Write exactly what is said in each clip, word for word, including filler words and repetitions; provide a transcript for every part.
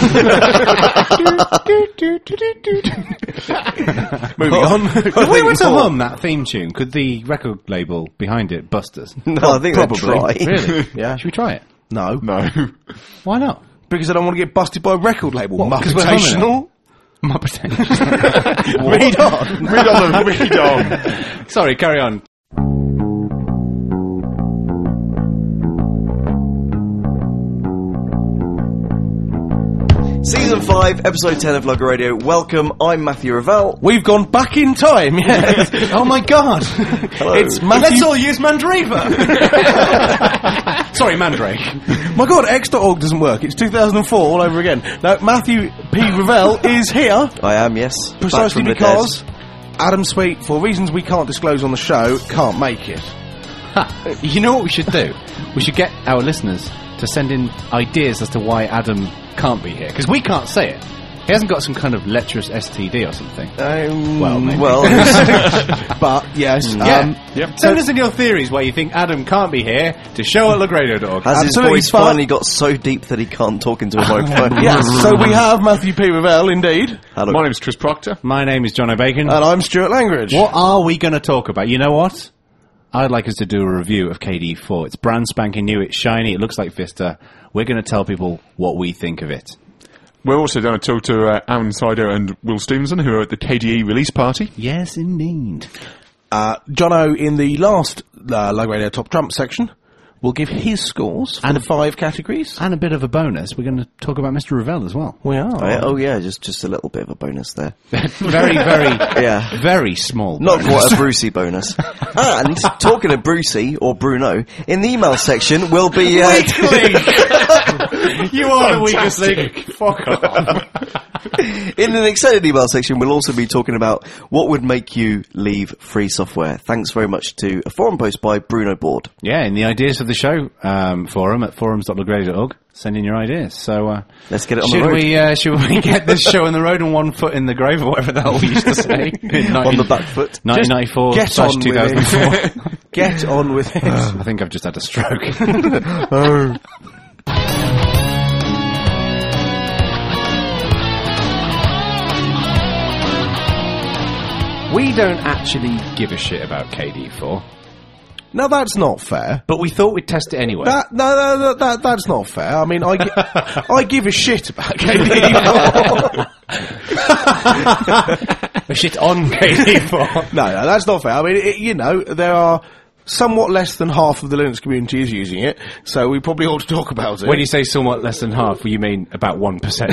Moving on. If we were to hum that theme tune, could the record label behind it bust us? No, I think Probably. they'll try. Really? Yeah. Should we try it? No. No. Why not? Because I don't want to get busted by a record label. What, 'cause we're humming Muppetational. Muppet. Read on. Read on, read on. Sorry, carry on. Season five, Episode ten of Lugger Radio. Welcome, I'm Matthew Ravel. We've gone back in time, yes. Oh my god! It's Matthew... Let's all use Mandriva! Sorry, Mandrake. My god, X dot org doesn't work. It's two thousand four all over again. Now, Matthew P. Ravel is here. I am, yes. Precisely Back from the because dead. Adam Sweet, for reasons we can't disclose on the show, can't make it. Ha. You know what we should do? We should get our listeners to send in ideas as to why Adam can't be here. Because we can't say it. He hasn't got some kind of lecherous S T D or something. Um, Well, maybe. well, but yes. Yeah. Um, Yep. Send us in your theories why you think Adam can't be here to show at lugradio dot org. Has his Absolutely voice fun. finally got so deep that he can't talk into a microphone? yes, so we have Matthew P. Ravel, indeed. Hello. My name's Tris Proctor. My name is John O'Bacon. And I'm Stuart Langridge. What are we going to talk about? You know what? I'd like us to do a review of K D E four. It's brand spanking new, it's shiny, it looks like Vista. We're going to tell people what we think of it. We're also going to talk to uh, Aaron Sider and Will Stevenson, who are at the K D E release party. Yes, indeed. Uh, Jono, in the last uh, Lug Radio Top Trump section, will give his scores for And- the five categories. And a bit of a bonus, we're going to talk about Mister Ravel as well. We are. Oh, yeah, oh, yeah, just just a little bit of a bonus there. very, very, Yeah. very small. Not bonus. quite a Brucey bonus. And, talking of Brucey, or Bruno, in the email section will be... Uh, You are the weakest link. Fuck off. in an extended email section, we'll also be talking about what would make you leave free software. Thanks very much to a forum post by Bruno Board. Yeah, in the Ideas of the Show um, forum at forums dot lugradio dot org, send in your ideas. So, uh, Let's get it on should the road. we, uh, should we get this show on the road and one foot in the grave, or whatever the hell we used to say? On the back foot. nineteen ninety-four Get slash on two with thousand four. it. Get on with it. I think I've just had a stroke. Oh. We don't actually give a shit about K D E four, Now, that's not fair. but we thought we'd test it anyway. That, no, no, no, that, that's not fair. I mean, I, gi- I give a shit about K D E four. A shit on K D E four. No, no, that's not fair. I mean, it, you know, there are somewhat less than half of the Linux community is using it, so we probably ought to talk about it. When you say somewhat less than half, you mean about one percent.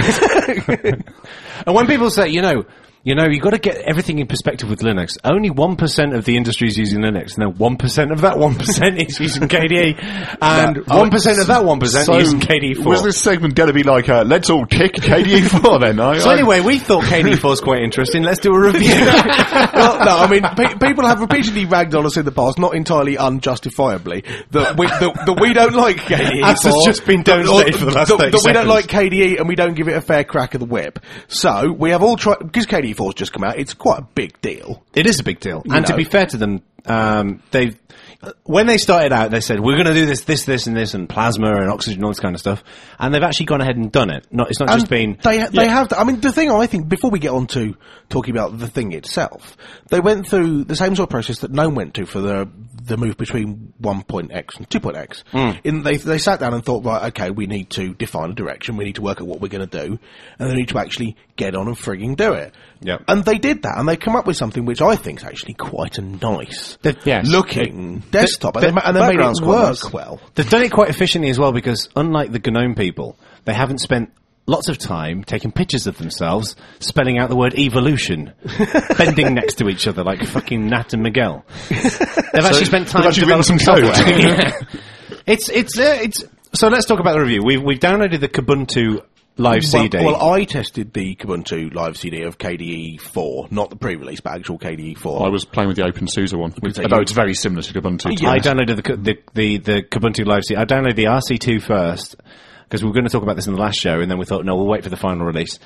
And when people say, you know, you know, you've got to get everything in perspective with Linux. Only one percent of the industry is using Linux, and then one percent of that one percent is using K D E, and No. one percent of that one percent So, is using K D E four. was this segment going to be like, uh, let's all kick K D E four then? I, So I- anyway, we thought K D E four is quite interesting. Let's do a review. Well, no, I mean, pe- people have repeatedly ragged on us in the past, not entirely unjustifiably, that we, that, that we don't like K D E. As has just been demonstrated for the last that, thirty that we don't seconds. like K D E and we don't give it a fair crack of the whip. So, we have all tried, because K D E four's just come out, it's quite a big deal. It is a big deal. You And to know. be fair to them, um, they when they started out, they said, we're going to do this, this, this, and this, and plasma and oxygen, all this kind of stuff. And they've actually gone ahead and done it. Not, it's not And just been... They, they have to, I mean, the thing I think, before we get on to talking about the thing itself, they went through the same sort of process that GNOME went to for the the move between one point X and two point X. Mm. In they they sat down and thought, right, okay, we need to define a direction, we need to work out what we're going to do, and they need to actually get on and frigging do it. Yep. And they did that, and they come up with something which I think is actually quite a nice The- yes. looking desktop, the- and they, ma- and they made background's it quite work nice. well. They've done it quite efficiently as well, because unlike the GNOME people, they haven't spent lots of time taking pictures of themselves, spelling out the word evolution, bending next to each other like fucking Nat and Miguel. They've actually spent time they've actually written some developing code. software. It's, it's, uh, it's, so let's talk about the review. We've, we've downloaded the Kubuntu Live C D. Well, well, I tested the Kubuntu Live C D of K D E four, not the pre-release, but actual K D E four. I was playing with the OpenSUSE one, which, they although use- it's very similar to Ubuntu. to be I honest. downloaded the, the, the, the Kubuntu Live C D. I downloaded the R C two first, because we were going to talk about this in the last show, and then we thought, no, we'll wait for the final release.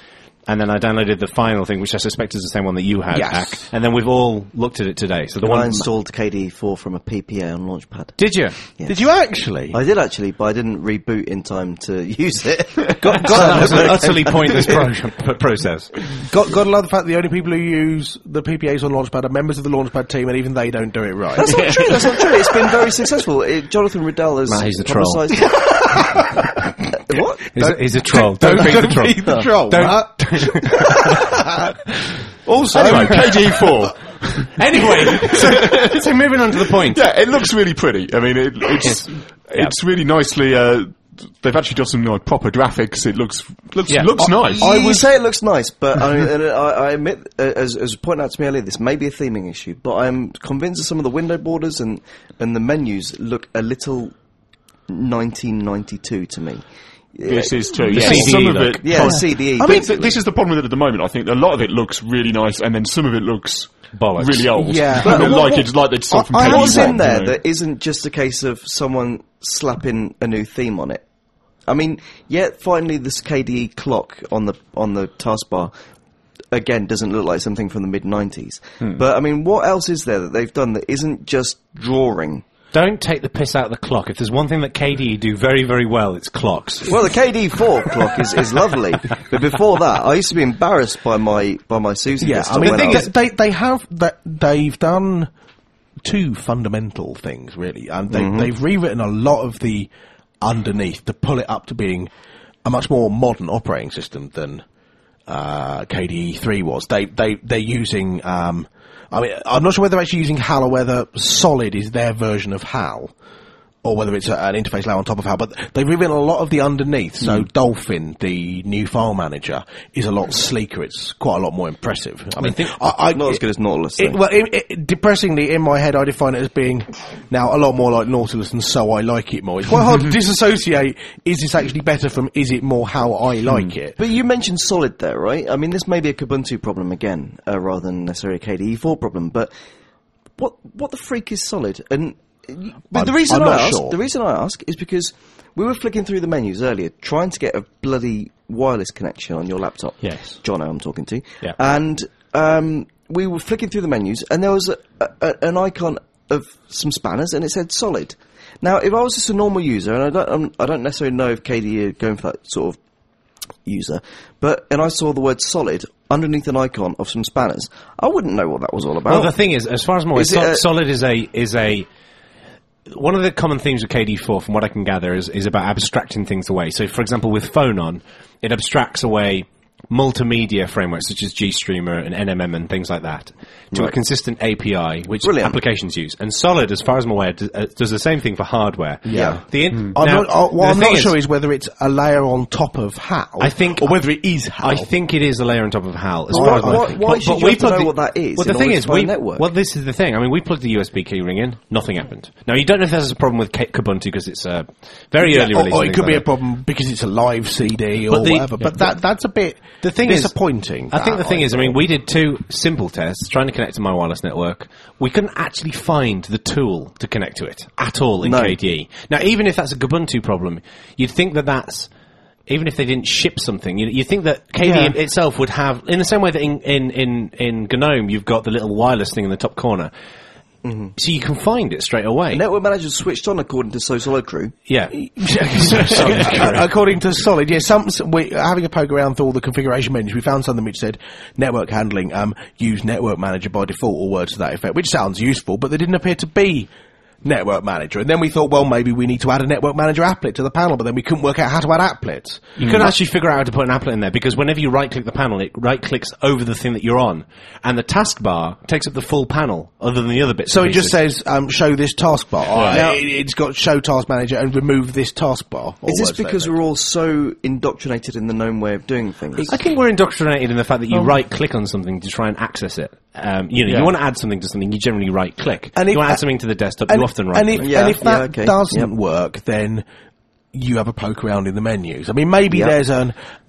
and then I downloaded the final thing, which I suspect is the same one that you had, Yes. Ak, and then we've all looked at it today. So the I one installed K D E four from a P P A on Launchpad. did you? Yeah. Did you actually? I did actually, but I didn't reboot in time to use it. Got, So that was an got, utterly pointless pro- p- process. got, got to love the fact that the only people who use the P P As on Launchpad are members of the Launchpad team, and even they don't do it right. That's not true. That's not true. It's been very successful. It, Jonathan Riddell has Nah, he's a troll. publicised it. What? He's a, he's a troll. Don't, Don't, be the don't troll. be the troll. Don't- Matt. Also, Anyway, K D E four. Anyway, so, so moving on to the point. Yeah, it looks really pretty. I mean, it, it's it's really nicely. Uh, they've actually done some like proper graphics. It looks looks Yeah. looks I- nice. I would say it looks nice, but I, mean, and I, I admit, uh, as, as pointed out to me earlier, this may be a theming issue, but I'm convinced that some of the window borders and, and the menus look a little nineteen ninety-two to me. This is true. The Yeah, C D E some of look. it. Yeah, C D E. I mean, th- this is the problem with it at the moment. I think a lot of it looks really nice, and then some of it looks Bollocks. really old. Yeah. I mean, But like what- it's like it's something. I- I K D E What's one, in there you know. that isn't just a case of someone slapping a new theme on it? I mean, yet finally this K D E clock on the on the taskbar again doesn't look like something from the mid nineties. Hmm. But I mean, what else is there that they've done that isn't just drawing? Don't take the piss out of the clock. If there's one thing that K D E do very, very well, it's clocks. Well, the K D E four clock is, is lovely, but before that, I used to be embarrassed by my by my Susie. yeah, desktop I mean, when the thing was- is, they they have that they've done two fundamental things really, and they they've rewritten a lot of the underneath to pull it up to being a much more modern operating system than uh, K D E three was. They they they're using. Um, I mean, I'm not sure whether they're actually using HAL or whether Solid is their version of HAL, or whether it's a, an interface layer on top of HAL. But they've rewritten a lot of the underneath. So Dolphin, the new file manager, is a lot sleeker. It's quite a lot more impressive. I mean, I, I, not as good as Nautilus. it, though. well, it, it, depressingly, in my head, I define it as being now a lot more like Nautilus, and so I like it more. It's quite hard to disassociate. Is this actually better from? Is it more how I like it? But you mentioned Solid there, right? I mean, this may be a Kubuntu problem again, uh, rather than necessarily a K D E four problem. But what what the freak is Solid? And but the I'm- reason I'm I not ask, sure. the reason I ask is because we were flicking through the menus earlier, trying to get a bloody wireless connection on your laptop. Yes. Jono, I'm talking to. Yeah. And um, we were flicking through the menus, and there was a, a, an icon of some spanners, and it said Solid. Now, if I was just a normal user, and I don't, um, I don't necessarily know if K D E are going for that sort of user, but and I saw the word Solid underneath an icon of some spanners, I wouldn't know what that was all about. Well, the thing is, as far as I'm aware, Is it Sol- a- Solid is a is a one of the common themes of K D E four, from what I can gather, is is about abstracting things away. So, for example, with Phonon, it abstracts away multimedia frameworks such as GStreamer and N M M and things like that to a Right. consistent A P I which Brilliant. applications use. And Solid, as far as I'm aware, does, uh, does the same thing for hardware. Yeah. The in- I'm now, not, uh, what the I'm thing not is, sure is whether it's a layer on top of HAL, I think- or whether it is HAL. I think it is a layer on top of HAL. As Why- far as why- I think. why But- should but you we have to plugged know the- what that is Well, the in thing order is, to find we a network? well, this is the thing. I mean, we plugged the U S B keyring in, nothing happened. Now, you don't know if there's a problem with K- Kubuntu because it's a very Yeah, early or, release. or and it things could be like a that. problem because it's a live C D or But the- whatever. But yeah, that that's a bit The thing is- disappointing. I think the that, thing is, I mean, thought. we did two simple tests trying to connect to my wireless network. We couldn't actually find the tool to connect to it at all in No. K D E. Now, even if that's a Kubuntu problem, you'd think that that's, even if they didn't ship something, you, you think that K D E Yeah. itself would have, in the same way that in, in, in, in GNOME you've got the little wireless thing in the top corner, so you can find it straight away. Network manager switched on according to So Solid Crew. Yeah. According to Solid, yeah, some, some we having a poke around through all the configuration menus, we found something which said network handling, um, use network manager by default, or words to that effect, which sounds useful, but there didn't appear to be network manager. And then we thought, well, maybe we need to add a network manager applet to the panel, but then we couldn't work out how to add applets. You couldn't actually figure out how to put an applet in there because whenever you right-click the panel, it right-clicks over the thing that you're on, and the taskbar takes up the full panel, other than the other bits. So and it just pieces. says, um, show this taskbar. Right. Now, it, it's got show task manager and remove this taskbar. or Is this words to that because effect. we're all so indoctrinated in the GNOME way of doing things? I think we're indoctrinated in the fact that you right-click on something to try and access it. Um, you know, Yeah. you want to add something to something, you generally right-click. And you if- want to add something to the desktop, and, you often and right-click. if, Yeah, and if that yeah, okay. doesn't Yep. work, then you have a poke around in the menus. I mean, maybe Yep. there's an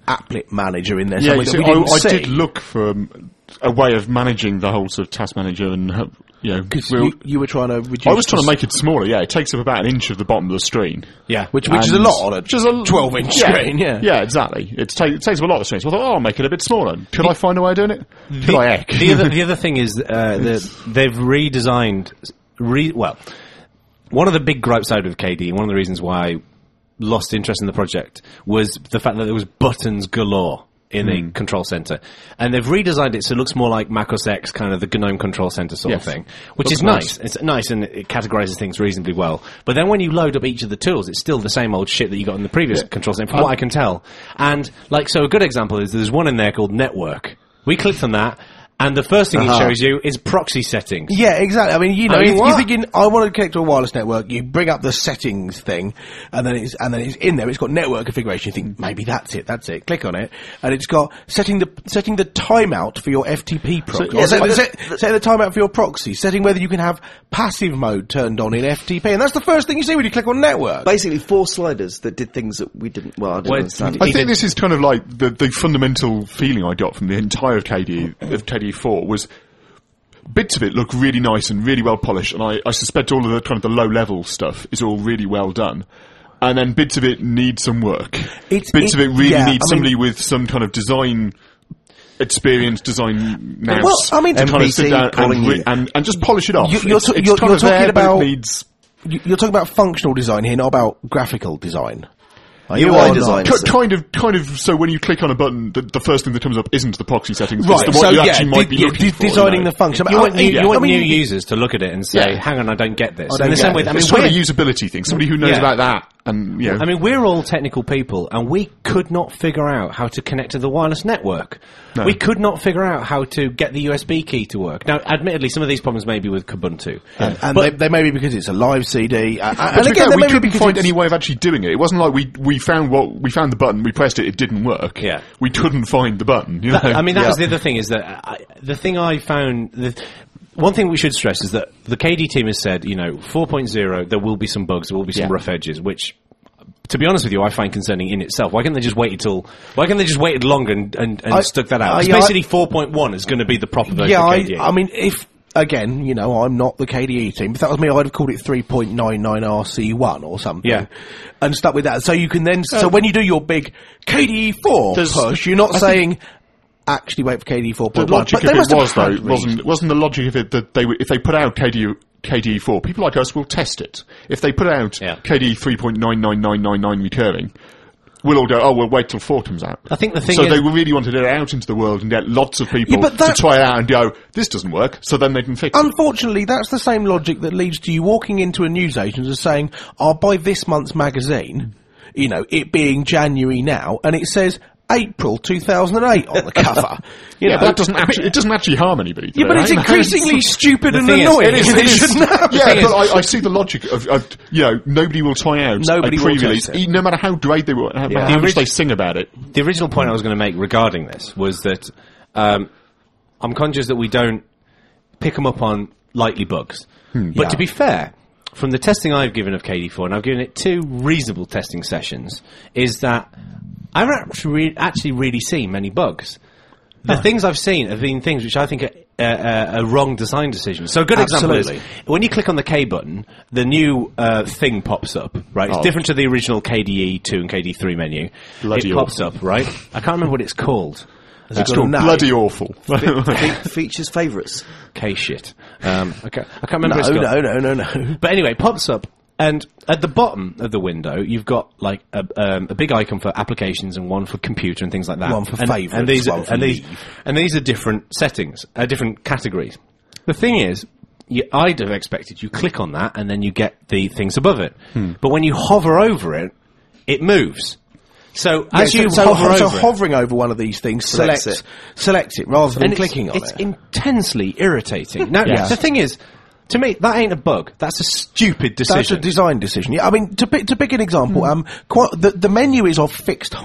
applet manager in there. Yeah, somewhere you that see, we I, didn't I see. did look for um, a way of managing the whole sort of task manager and, uh, you know, Because we'll- you, you were trying to reduce. I was trying to the- make it smaller, yeah. It takes up about an inch of the bottom of the screen. Yeah. which which is a And- lot on a which is a twelve-inch yeah, screen. Yeah. Yeah, exactly. It's ta- it takes up a lot of the screen. So I thought, oh, I'll make it a bit smaller. Could I find a way of doing it? Could I heck? The other, the other thing is uh, the, they've redesigned. Re, well, one of the big gripes I had with K D, one of the reasons why I lost interest in the project, was the fact that there was buttons galore in a control center, and they've redesigned it so it looks more like Mac O S X, kind of the GNOME control center sort Yes. of thing, which Looks is nice. nice. It's nice and it categorizes things reasonably well. But then when you load up each of the tools, it's still the same old shit that you got in the previous control center, from what I can tell. And like, so a good example is there's one in there called Network. We clicked on that, and the first thing Uh-huh. it shows you is proxy settings. Yeah, exactly. I mean, you know, I mean, if you're what? thinking, I want to connect to a wireless network, you bring up the settings thing, and then it's, and then it's in there, it's got network configuration, you think, maybe that's it, that's it, click on it, and it's got setting the, setting the timeout for your F T P proxy, yeah, or set, the- set, the- setting the timeout for your proxy, setting whether you can have passive mode turned on in F T P, and that's the first thing you see when you click on network. Basically, four sliders that did things that we didn't. Well, I didn't Well, understand. I think this is kind of like the, the fundamental feeling I got from the entire K D E, of K D E four was bits of it look really nice and really well polished, and I, I suspect all of the kind of the low level stuff is all really well done. And then bits of it need some work. It's- bits it- of it really yeah, need I somebody mean- with some kind of design experience, design nous. Well, I mean- to kind of sit M P C down calling and, re- you. and, and just polish it off. You- you're It's- ta- it's you're- kind you're of there, talking but it about- needs You- You're talking about functional design here, not about graphical design. Are U I you or not? design. Ki- kind of, kind of. So when you click on a button, the, the first thing that comes up isn't the proxy settings. Right, it's the one so you yeah, actually might de- be yeah, looking de- for. you designing know. the function. You want, new, yeah. you want I mean, new users to look at it and say, Yeah. hang on, I don't get this. I In don't the same get way, it. I mean, It's kind of a we're- usability thing. Somebody who knows Yeah. about that, and you know, I mean, we're all technical people, and we could not figure out how to connect to the wireless network. No. We could not figure out how to get the U S B key to work. Now, admittedly, some of these problems may be with Kubuntu. And, and But- they, they may be because it's a live C D. Uh, But and to be again, fair, they we may be couldn't because find it's- any way of actually doing it. It wasn't like we we found what we found the button, we pressed it, it didn't work. Yeah. we couldn't find the button. You know? That- I mean, that Yeah. was the other thing, is that I, the thing I found, the, one thing we should stress is that the K D team has said, you know, four point oh, there will be some bugs, there will be some Yeah. rough edges, which, to be honest with you, I find concerning in itself. Why can't they just wait until, why can't they just waited longer and, and, and I- stuck that out? I- It's yeah, I- basically four point one is going to be the proper version Yeah, of I, K D E. I mean, if again, you know, I'm not the K D E team. If that was me, I'd have called it three point nine nine R C one or something. Yeah. And stuck with that. So you can then, so when you do your big K D E four There's- push, you're not I saying, actually wait for K D E four The point one. logic But they of it must have was though had read. wasn't wasn't the logic of it that they would, if they put out K D E K D E four, people like us will test it. If they put out Yeah. K D E three point nine nine nine nine nine recurring, we'll all go, oh, we'll wait till four comes out. I think the thing so is- they really wanted it out into the world and get lots of people Yeah, but to that- try it out and go, this doesn't work, so then they can fix it. Unfortunately, that's the same logic that leads to you walking into a newsagent and saying, I'll buy this month's magazine, you know, it being January now, and it says April two thousand eight on the cover. You Yeah, know, but that doesn't actually, it doesn't actually harm anybody. Yeah, does but it, it's right? increasingly stupid The and thing is, annoying. it is- and it it is- shouldn't happen. Yeah, but I, I see the logic of, of, you know, nobody will try out Nobody a will pre-release, test it. e- no matter how great they were, how, Yeah. how The much orig- they sing about it. The original point I was going to make regarding this was that um, I'm conscious that we don't pick them up on lightly bugs. But Yeah. to be fair, from the testing I've given of K D four, and I've given it two reasonable testing sessions, is that I haven't actually, re- actually really seen many bugs. The things I've seen have been things which I think are uh, uh, a wrong design decision. So a good example Absolutely. is when you click on the K button, the new uh, thing pops up, right? It's Oh. different to the original K D E two and K D three menu. Bloody it pops awful. up, right? I can't remember what it's called. Has it It's got a called name? bloody awful. Fe- features favourites. K shit. Um, I, can't, I can't remember No, what it's called. no, no, no, no. But anyway, it pops up, and at the bottom of the window, you've got like a, um, a big icon for applications and one for computer and things like that. One for and, favourites, and these, one for and these, leave. and these are different settings, uh, different categories. The thing is, you, I'd have expected you click on that and then you get the things above it. Hmm. But when you hover over it, it moves. So Yeah, as you so, hover so over it, hovering over one of these things Selects selects it. selects it rather than and clicking it's, on it's it. intensely irritating. Now, Yeah. the thing is, to me, that ain't a bug. That's a stupid decision. That's a design decision. Yeah, I mean, to pick, to pick an example, Hmm. um, quite, the, the menu is of fixed height.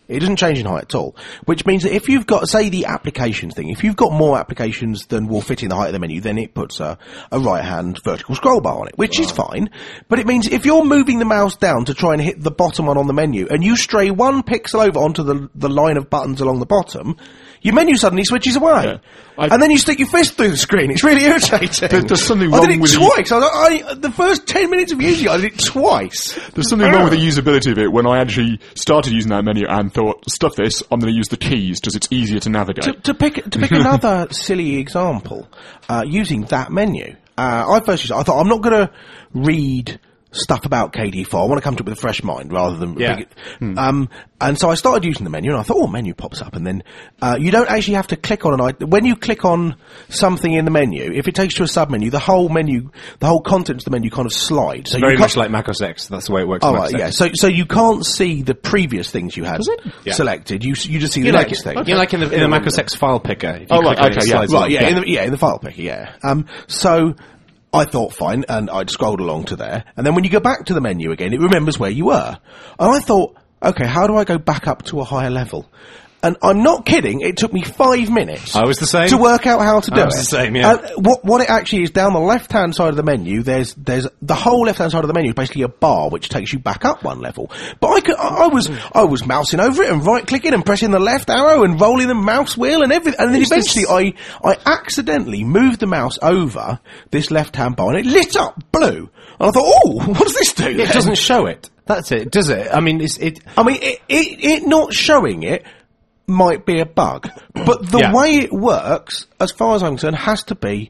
It doesn't change in height at all. Which means that if you've got, say, the applications thing, if you've got more applications than will fit in the height of the menu, then it puts a, a right-hand vertical scroll bar on it, which right. is fine. But it means if you're moving the mouse down to try and hit the bottom one on the menu, and you stray one pixel over onto the, the line of buttons along the bottom, your menu suddenly switches away. Yeah. And then you stick your fist through the screen. It's really irritating. There, there's something I wrong did it with twice. I, I, the first ten minutes of using it, I did it twice. There's something wrong with the usability of it when I actually started using that menu and thought, stuff this, I'm going to use the keys because it's easier to navigate. To, to pick to pick another silly example, uh, using that menu, uh, I first used it, I thought, I'm not going to read stuff about K D E four. I want to come to it with a fresh mind rather than yeah. big, hmm. um and so I started using the menu and I thought, oh, menu pops up, and then uh you don't actually have to click on an item. When you click on something in the menu, if it takes you to a sub menu, the whole menu, the whole contents of the menu kind of slides. So very you much like Mac O S X. That's the way it works. Oh, in Mac right, O S X. yeah. So so you can't see the previous things you had Yeah. selected. You you just see the You like, next thing. okay. you like in the, in the Mac O S X file picker. If you Oh, click right, on it, okay, it yeah. slides Right, along. yeah, in the, yeah, in the file picker, yeah. Um, so I thought fine, and I'd scrolled along to there, and then when you go back to the menu again, it remembers where you were. And I thought, okay, how do I go back up to a higher level? And I'm not kidding, it took me five minutes. I was the same. To work out how to do I it. was the same, yeah. Uh, what, what it actually is, down the left-hand side of the menu, there's, there's, the whole left-hand side of the menu is basically a bar which takes you back up one level. But I could, I, I was, I was mousing over it and right-clicking and pressing the left arrow and rolling the mouse wheel and everything. And then eventually I, I accidentally moved the mouse over this left-hand bar and it lit up blue. And I thought, oh, what does this do? It doesn't show it. That's it, does it? I mean, it's, it... I mean, it, it, it not showing it might be a bug, but the Yeah. way it works, as far as I'm concerned, has to be,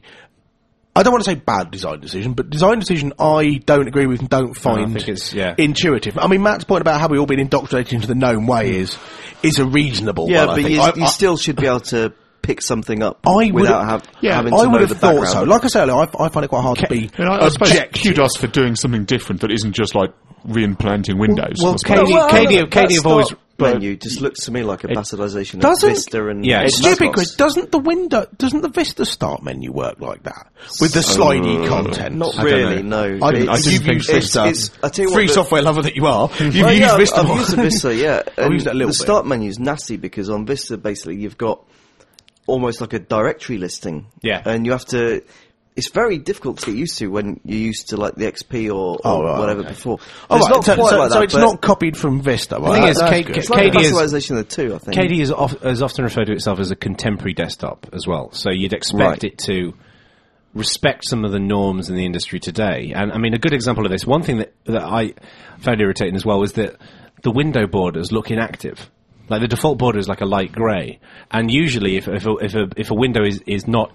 I don't want to say bad design decision, but design decision I don't agree with and don't find think it's- yeah. intuitive. I mean, Matt's point about how we've all been indoctrinated into the GNOME way is, is a reasonable Yeah, one, I but think. you, I- you I- still should be able to pick something up I would without have, have, yeah, having to I know would have the thought background. so. Like I said earlier, I, I find it quite hard to be I, mean, I, I suppose objective. kudos for doing something different that isn't just like re-implementing Windows. well, I suppose. K D Well, K D that K D have always... start menu just looks to me like a bastardization of doesn't- Vista and Yeah, It's Mac stupid, Macos. Chris. Doesn't the window, doesn't the Vista Start menu work like that? With the slidey content? Not I don't really, know. no. I, didn't- I It's- didn't you've think used so. Vista. It's- I tell you what, Free the- software lover that you are. You've Well, used yeah, I've- Vista I've more. used the Vista, yeah. I've And used that a little the bit. start menu's nasty because on Vista, basically, you've got almost like a directory listing. Yeah. And you have to... It's very difficult to get used to when you're used to like the X P or, or Oh, right, whatever okay. before. Oh, It's right, not so, quite so, like so that, it's but not copied from Vista. Right? thing is, That's K- good. it's like K a D is- bastardization of the two, I think. K D is of, has often referred to itself as a contemporary desktop as well. So you'd expect Right. it to respect some of the norms in the industry today. And I mean, a good example of this, one thing that, that I found irritating as well was that the window borders look inactive. Like the default border is like a light grey. And usually if, if, a, if, a, if a window is, is not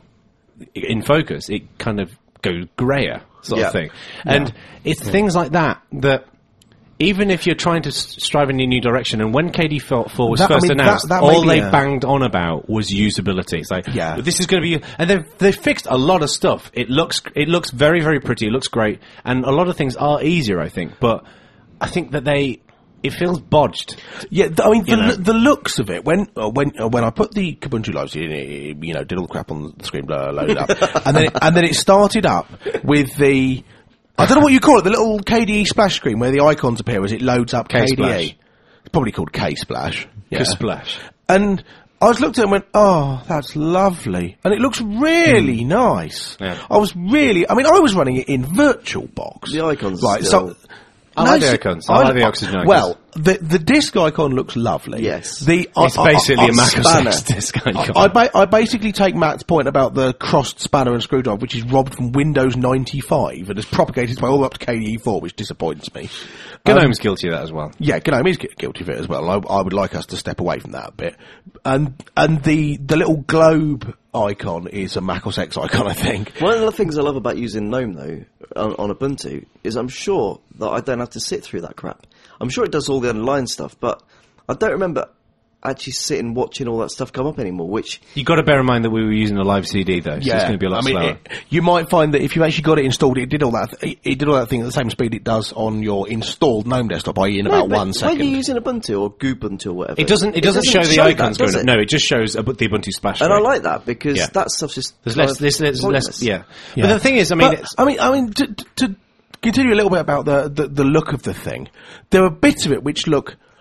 in focus, it kind of goes greyer sort Yeah. of thing. And it's things like that that... Even if you're trying to s- strive in a new direction, and when K D four was That- I first mean, that- announced, that may all be they a- banged on about was usability. It's like, Yeah. this is going to be, and they've they've fixed a lot of stuff. It looks it looks very very pretty. It looks great, and a lot of things are easier, I think. But I think that they it feels bodged. Yeah, th- I mean, the, You know. l- the looks of it, when uh, when uh, when I put the Kubuntu lives in, it, you know, did all the crap on the screen, blah, loaded up, and then it, and then it started up with the, I don't know what you call it, the little K D E splash screen where the icons appear as it loads up K D E. K-Splash. It's probably called K-Splash. Yeah. Splash. And I was looked at it and went, oh, that's lovely. And it looks really nice. Yeah. I was really, I mean, I was running it in VirtualBox. The icons Right, still- so... I like the s- icons. I like the oxygen icons. Well, the the disk icon looks lovely. Yes. The, It's basically a Mac O S spanner. X disk icon. I, ba- I basically take Matt's point about the crossed spanner and screwdriver, which is robbed from Windows ninety-five and has propagated its way all the way up to K D E four, which disappoints me. GNOME's guilty of that as well. Yeah, GNOME is gu- guilty of it as well. I, I would like us to step away from that a bit. And and the the little globe icon is a Mac O S X icon, I think. One of the things I love about using GNOME, though, on, on Ubuntu, is I'm sure that I don't have to sit through that crap. I'm sure it does all the underlying stuff, but I don't remember actually sitting watching all that stuff come up anymore, which... You've got to bear in mind that we were using a live C D, though, so it's going to be a lot I mean, slower. it, you might find that if you actually got it installed, it did all that. Th- it did all that thing at the same speed it does on your installed GNOME desktop, that is, in No, about but one second. when you're using Ubuntu or Gubuntu or whatever... It doesn't. It doesn't, show the that, icons does going. it? No, it just shows a, the Ubuntu splash. And I screen. like that, because Yeah. that stuff's just... There's kind less. of There's, there's less. pointless. Yeah. Yeah. But the thing is, I mean, But, it's, I mean, I mean, to, to continue a little bit about the, the the look of the thing, there are bits of it which look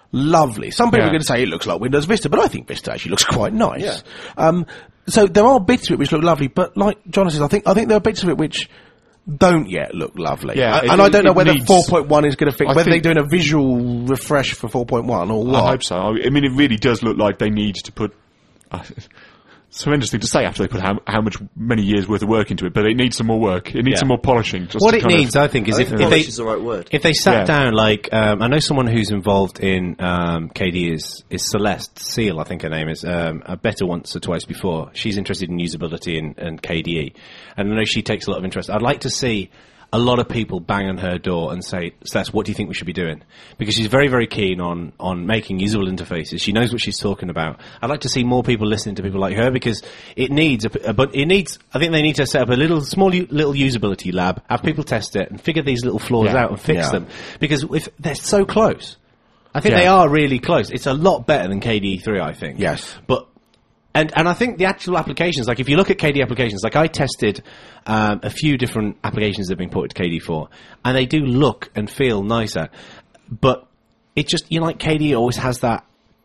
lovely. Some people Yeah. are going to say it looks like Windows Vista, but I think Vista actually looks quite nice. Um, so there are bits of it which look lovely, but like John says, I think I think there are bits of it which don't yet look lovely. Yeah, and it- and I don't know it whether needs- four point one is going to fix, I whether think- they're doing a visual refresh for four point one or what. I hope so. I I mean, it really does look like they need to put. Uh, it's horrendous thing to say after they put how, how much many years worth of work into it, but it needs some more work. It needs Yeah. some more polishing. Just What to it kind of- needs, I think, is I if, think if polish they is the right word. if they sat Yeah. down, like um, I know someone who's involved in um, K D E is is Celeste Seal, I think her name is. Um, I bet her once or twice before. She's interested in usability and, and K D E, and I know she takes a lot of interest. I'd like to see a lot of people bang on her door and say, Celeste, what do you think we should be doing? Because she's very, very keen on, on making usable interfaces. She knows what she's talking about. I'd like to see more people listening to people like her because it needs, a, a, but it needs, I think they need to set up a little, small, u- little usability lab, have people test it and figure these little flaws Yeah. out and fix Yeah. them. Because if they're so close. I think Yeah. they are really close. It's a lot better than K D E three, I think. Yes. But And and I think the actual applications, like if you look at K D E applications, like I tested um, a few different applications that have been ported to K D E four, and they do look and feel nicer, but it just, you know, like K D E always has that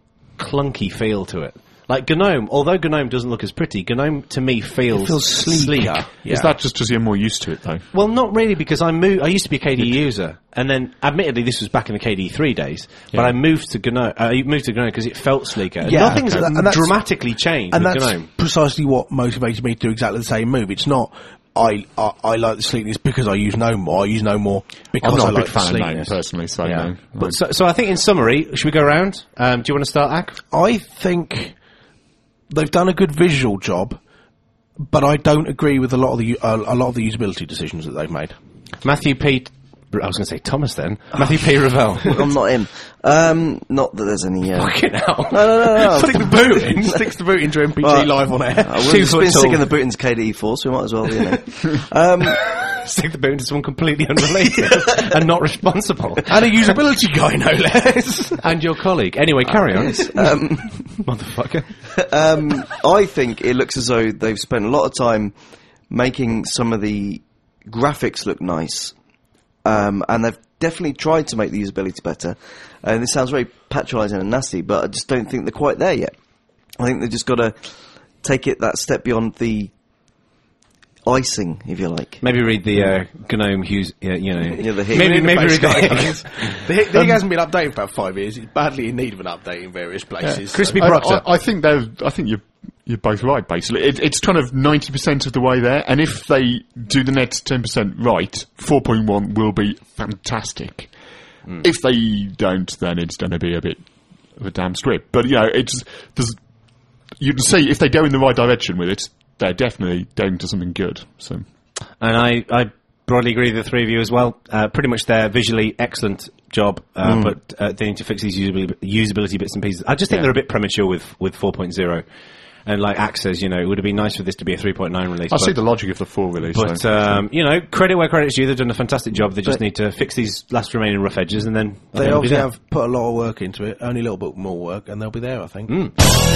clunky feel to it. Like GNOME, although GNOME doesn't look as pretty, GNOME to me feels, It feels sleeker. sleek. Yeah. Is that just because you're more used to it, though? Well, not really, because I moved. I used to be a K D E user, and then, admittedly, this was back in the K D E three days. But Yeah. I moved to GNOME. Uh, I moved to GNOME because it felt sleeker. And Yeah, Nothing's okay. And that's- dramatically changed And with that's GNOME. precisely what motivated me to do exactly the same move. It's not I I, I like the sleekness because I use GNOME more. I use GNOME more because I'm not I a like big fan the of GNOME, sleekness. personally, so Yeah. no. But so, so I think, in summary, should we go around? Um, do you want to start, Ak? I think they've done a good visual job, but I don't agree with a lot of the uh, a lot of the usability decisions that they've made. Matthew P. I was going to say Thomas then. Matthew P. Ravel. I'm not him. Um, not that there's any. Uh, Fucking hell. no, no, no, no. Stick the boot in. Sticks the boot into M P G Right. live on air. Uh, we've Two just foot been tall. sticking the boot into K D E four, so we might as well, you know. um, Stick the boot into someone completely unrelated and not responsible. And a usability guy, no less. And your colleague. Anyway, carry on. um, Motherfucker. um, I think it looks as though they've spent a lot of time making some of the graphics look nice, um, and they've definitely tried to make the usability better. And this sounds very patronising and nasty, but I just don't think they're quite there yet. I think they've just got to take it that step beyond the icing, if you like. Maybe read the uh, GNOME Hughes, yeah, you know. Yeah, the Higgs. maybe maybe read the guidelines. Higgs. The Hig the Hig hasn't been updated for about five years. It's badly in need of an update in various places. Crispy I, Proctor. I, I think they're. I think you're. You're both right, basically. It, it's kind of ninety percent of the way there, and if they do the next ten percent right, four point one will be fantastic. Mm. If they don't, then it's going to be a bit of a damn script. But, you know, it's, there's, you can see if they go in the right direction with it, they're definitely going to something good. So, And I, I broadly agree with the three of you as well. Uh, pretty much their visually excellent job, uh, Mm. but uh, they need to fix these usability, usability bits and pieces. I just think Yeah. they're a bit premature with, with four point oh. And like Axe says, you know, it would have been nice for this to be a three point nine release. I but, see the logic of the four release. But, so, um, you know, credit where credit's due. They've done a fantastic job. They just But- need to fix these last remaining rough edges and then They they'll be obviously there. have put a lot of work into it, only a little bit more work, and they'll be there, I think. Mm.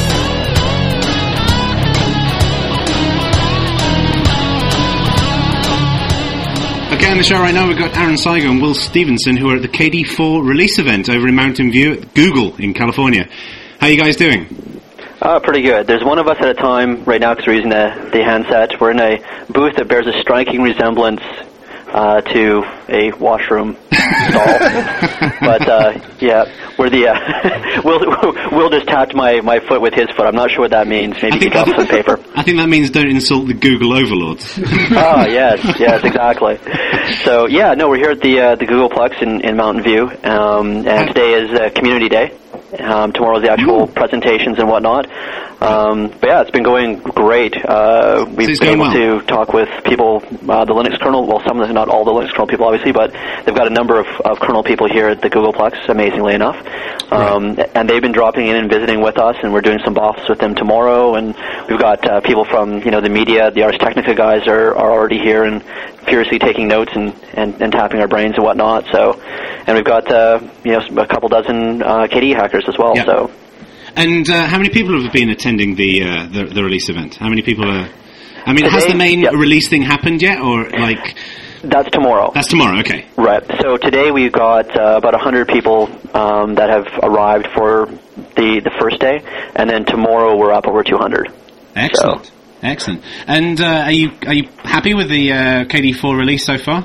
Okay, on the show right now we've got Aaron Saigo and Will Stevenson, who are at the K D E four release event over in Mountain View at Google in California. How are you guys doing? Uh, pretty good. There's one of us at a time right now because we're using the, the handset. We're in a booth that bears a striking resemblance uh, to a washroom stall. But, uh, yeah, we're the, uh, Will, Will just tapped my, my foot with his foot. I'm not sure what that means. Maybe he dropped some paper. I think that means don't insult the Google overlords. Ah, yes, yes, exactly. So, yeah, no, we're here at the, uh, the Googleplex in, in Mountain View, um, and today is uh, Community Day. Um, tomorrow's the actual presentations and whatnot. Um, but yeah, it's been going great. Uh, we've So it's been going able well. to talk with people, uh, the Linux kernel, well, some of the, not all the Linux kernel people, obviously, but they've got a number of, of kernel people here at the Googleplex, amazingly enough. Um, right. And they've been dropping in and visiting with us, and we're doing some boffs with them tomorrow. And we've got uh, people from, you know, the media, the Ars Technica guys are, are already here and furiously taking notes and, and, and tapping our brains and whatnot. So, and we've got, uh, you know, a couple dozen uh, K D E hackers as well. Yeah. So. And uh, how many people have been attending the, uh, the the release event? How many people are? I mean, Today, has the main yeah. release thing happened yet, or like? That's tomorrow. That's tomorrow, okay. Right. So today we've got uh, about one hundred people um, that have arrived for the, the first day, and then tomorrow we're up over two hundred. Excellent. So. Excellent. And uh, are you are you happy with the uh, K D four release so far?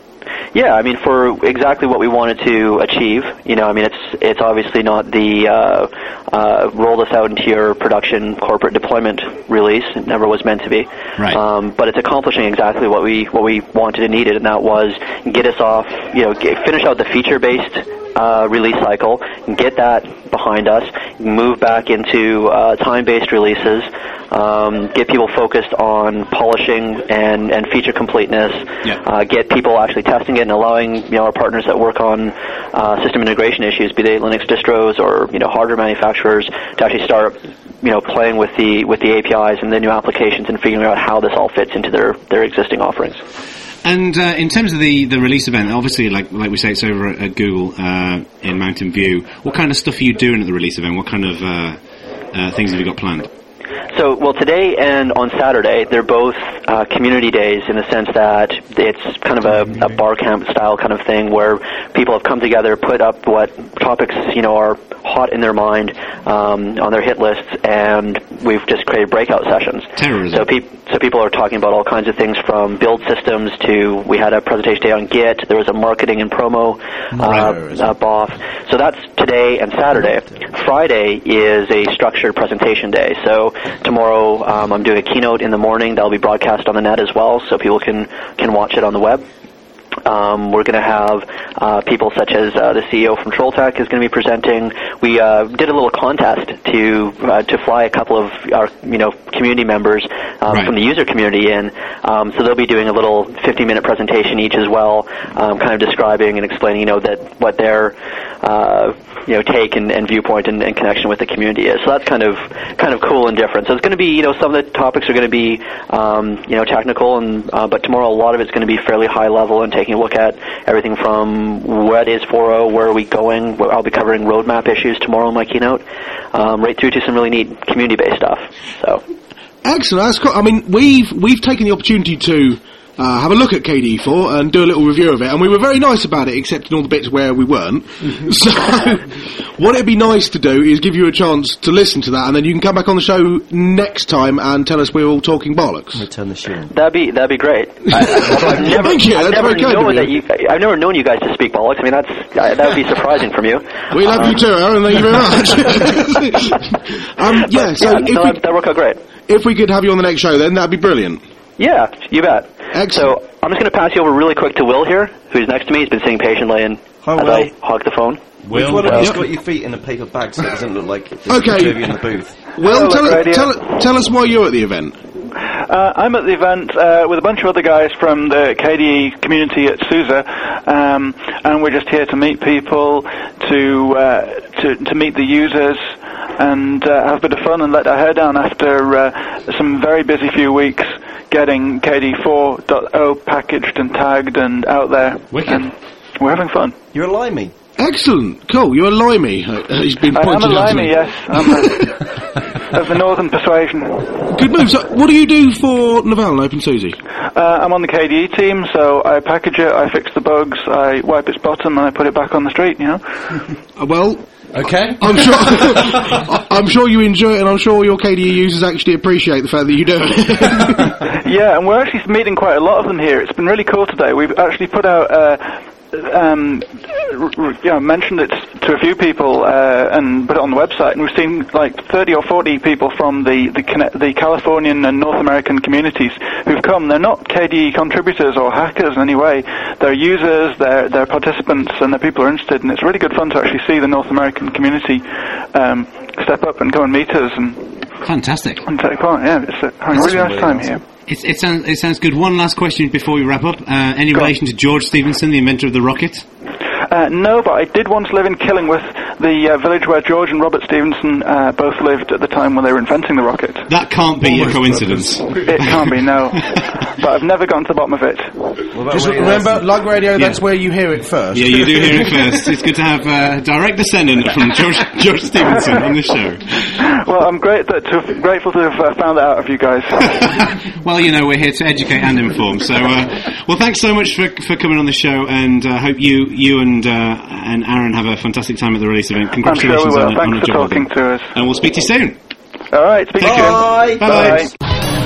Yeah, I mean, for exactly what we wanted to achieve, you know, I mean, it's it's obviously not the uh, uh, roll this out into your production corporate deployment release. It never was meant to be. Right. Um, but it's accomplishing exactly what we what we wanted and needed, and that was get us off, you know, get, finish out the feature-based uh, release cycle, and get that behind us, move back into uh, time-based releases. Um, get people focused on polishing and, and feature completeness. Yeah. Uh, get people actually testing it and allowing you know our partners that work on uh, system integration issues, be they Linux distros or you know hardware manufacturers, to actually start you know playing with the with the A P Is and the new applications and figuring out how this all fits into their, their existing offerings. And uh, in terms of the, the release event, obviously, like like we say, it's over at, at Google uh, in Mountain View. What kind of stuff are you doing at the release event? What kind of uh, uh, things have you got planned? So, well, today and on Saturday, they're both uh, community days in the sense that it's kind of a, a bar camp style kind of thing where people have come together, put up what topics, you know, are hot in their mind um, on their hit lists, and we've just created breakout sessions. Terrorism. So, pe- so people are talking about all kinds of things from build systems to, we had a presentation day on Git, there was a marketing and promo uh, uh, B O F. So that's today and Saturday. Friday is a structured presentation day. So tomorrow um, I'm doing a keynote in the morning that'll be broadcast on the net as well, so people can, can watch it on the web. Um, we're going to have uh, people such as uh, the C E O from Trolltech is going to be presenting. We uh, did a little contest to uh, to fly a couple of our you know community members um, right. from the user community in. Um, so they'll be doing a little fifteen minute presentation each as well, um, kind of describing and explaining you know that what their uh, you know take and, and viewpoint and, and connection with the community is. So that's kind of kind of cool and different. So it's going to be you know some of the topics are going to be um, you know technical, and uh, but tomorrow a lot of it's going to be fairly high level and taking a look at everything from what is four point oh, where are we going. I'll be covering roadmap issues tomorrow in my keynote, um, right through to some really neat community-based stuff. So, excellent. That's cool. I mean, we've we've taken the opportunity to uh, have a look at K D E four and do a little review of it, and we were very nice about it, except in all the bits where we weren't. So, what it'd be nice to do is give you a chance to listen to that, and then you can come back on the show next time and tell us we're all talking bollocks. Return the shoe. That'd be that'd be great. I, I've never, Thank you. I've That's never very kind known of that you. you. I've never known you guys to speak bollocks. I mean, that's uh, that would be surprising from you. We love um, you too, Aaron. Thank you very much. um, yeah, so yeah, if, no, we, that, that worked out great. if we could have you on the next show, then that'd be brilliant. Yeah, you bet. Excellent. So I'm just going to pass you over really quick to Will here, who's next to me. He's been sitting patiently and Hi, as Will. I hog the phone. Will, Will, well, uh, just got your feet in a paper bag so it doesn't look like there's Okay. two of you in the booth. Well, Hello, tell, Radio. tell, tell us why you're at the event. Uh, I'm at the event uh, with a bunch of other guys from the K D E community at SUSE, um, and we're just here to meet people, to uh, to, to meet the users, and uh, have a bit of fun and let our hair down after uh, some very busy few weeks getting K D E four point oh packaged and tagged and out there. Wicked. And we're having fun. You're a limey. Excellent. Cool. You're a limey. Uh, he's been I am pointed a out to limey, me. yes. I'm a, of the northern persuasion. Good move. So, what do you do for Novell and OpenSUSE? Uh, I'm on the K D E team, so I package it, I fix the bugs, I wipe its bottom, and I put it back on the street, you know? Uh, well, Okay. I'm sure I'm sure you enjoy it, and I'm sure your K D E users actually appreciate the fact that you do it. Yeah, and we're actually meeting quite a lot of them here. It's been really cool today. We've actually put out, uh, um, r- r- you know, mentioned it to a few people uh, and put it on the website, and we've seen like thirty or forty people from the the, Cana- the Californian and North American communities who've come. They're not K D E contributors or hackers in any way. They're users, they're, they're participants, and they're people who are interested, and it's really good fun to actually see the North American community um, step up and come and meet us and, Fantastic. and take part. Yeah, it's a, having a really nice time here. It's, it sounds it sounds good. One last question before we wrap up. Uh, any relation to George Stephenson, the inventor of the rocket? Uh, no, but I did once live in Killingworth, the uh, village where George and Robert Stevenson uh, both lived at the time when they were inventing the rocket. That can't be a coincidence. It can't be, no. But I've never gotten to the bottom of it. Just remember, Lug Radio, that's where you hear it first. Yeah, you do hear it first. It's good to have a uh, direct descendant from George, George Stevenson on the show. Well, I'm great that to, grateful to have uh, found that out of you guys. Well, you know, we're here to educate and inform. So, uh, well, thanks so much for for coming on the show, and I uh, hope you you and uh, and Aaron have a fantastic time at the release event. Congratulations I'm sure we will. on, Thanks on for talking job. to us. And we'll speak to you soon. All right, speak to you soon. Bye. Bye. Bye.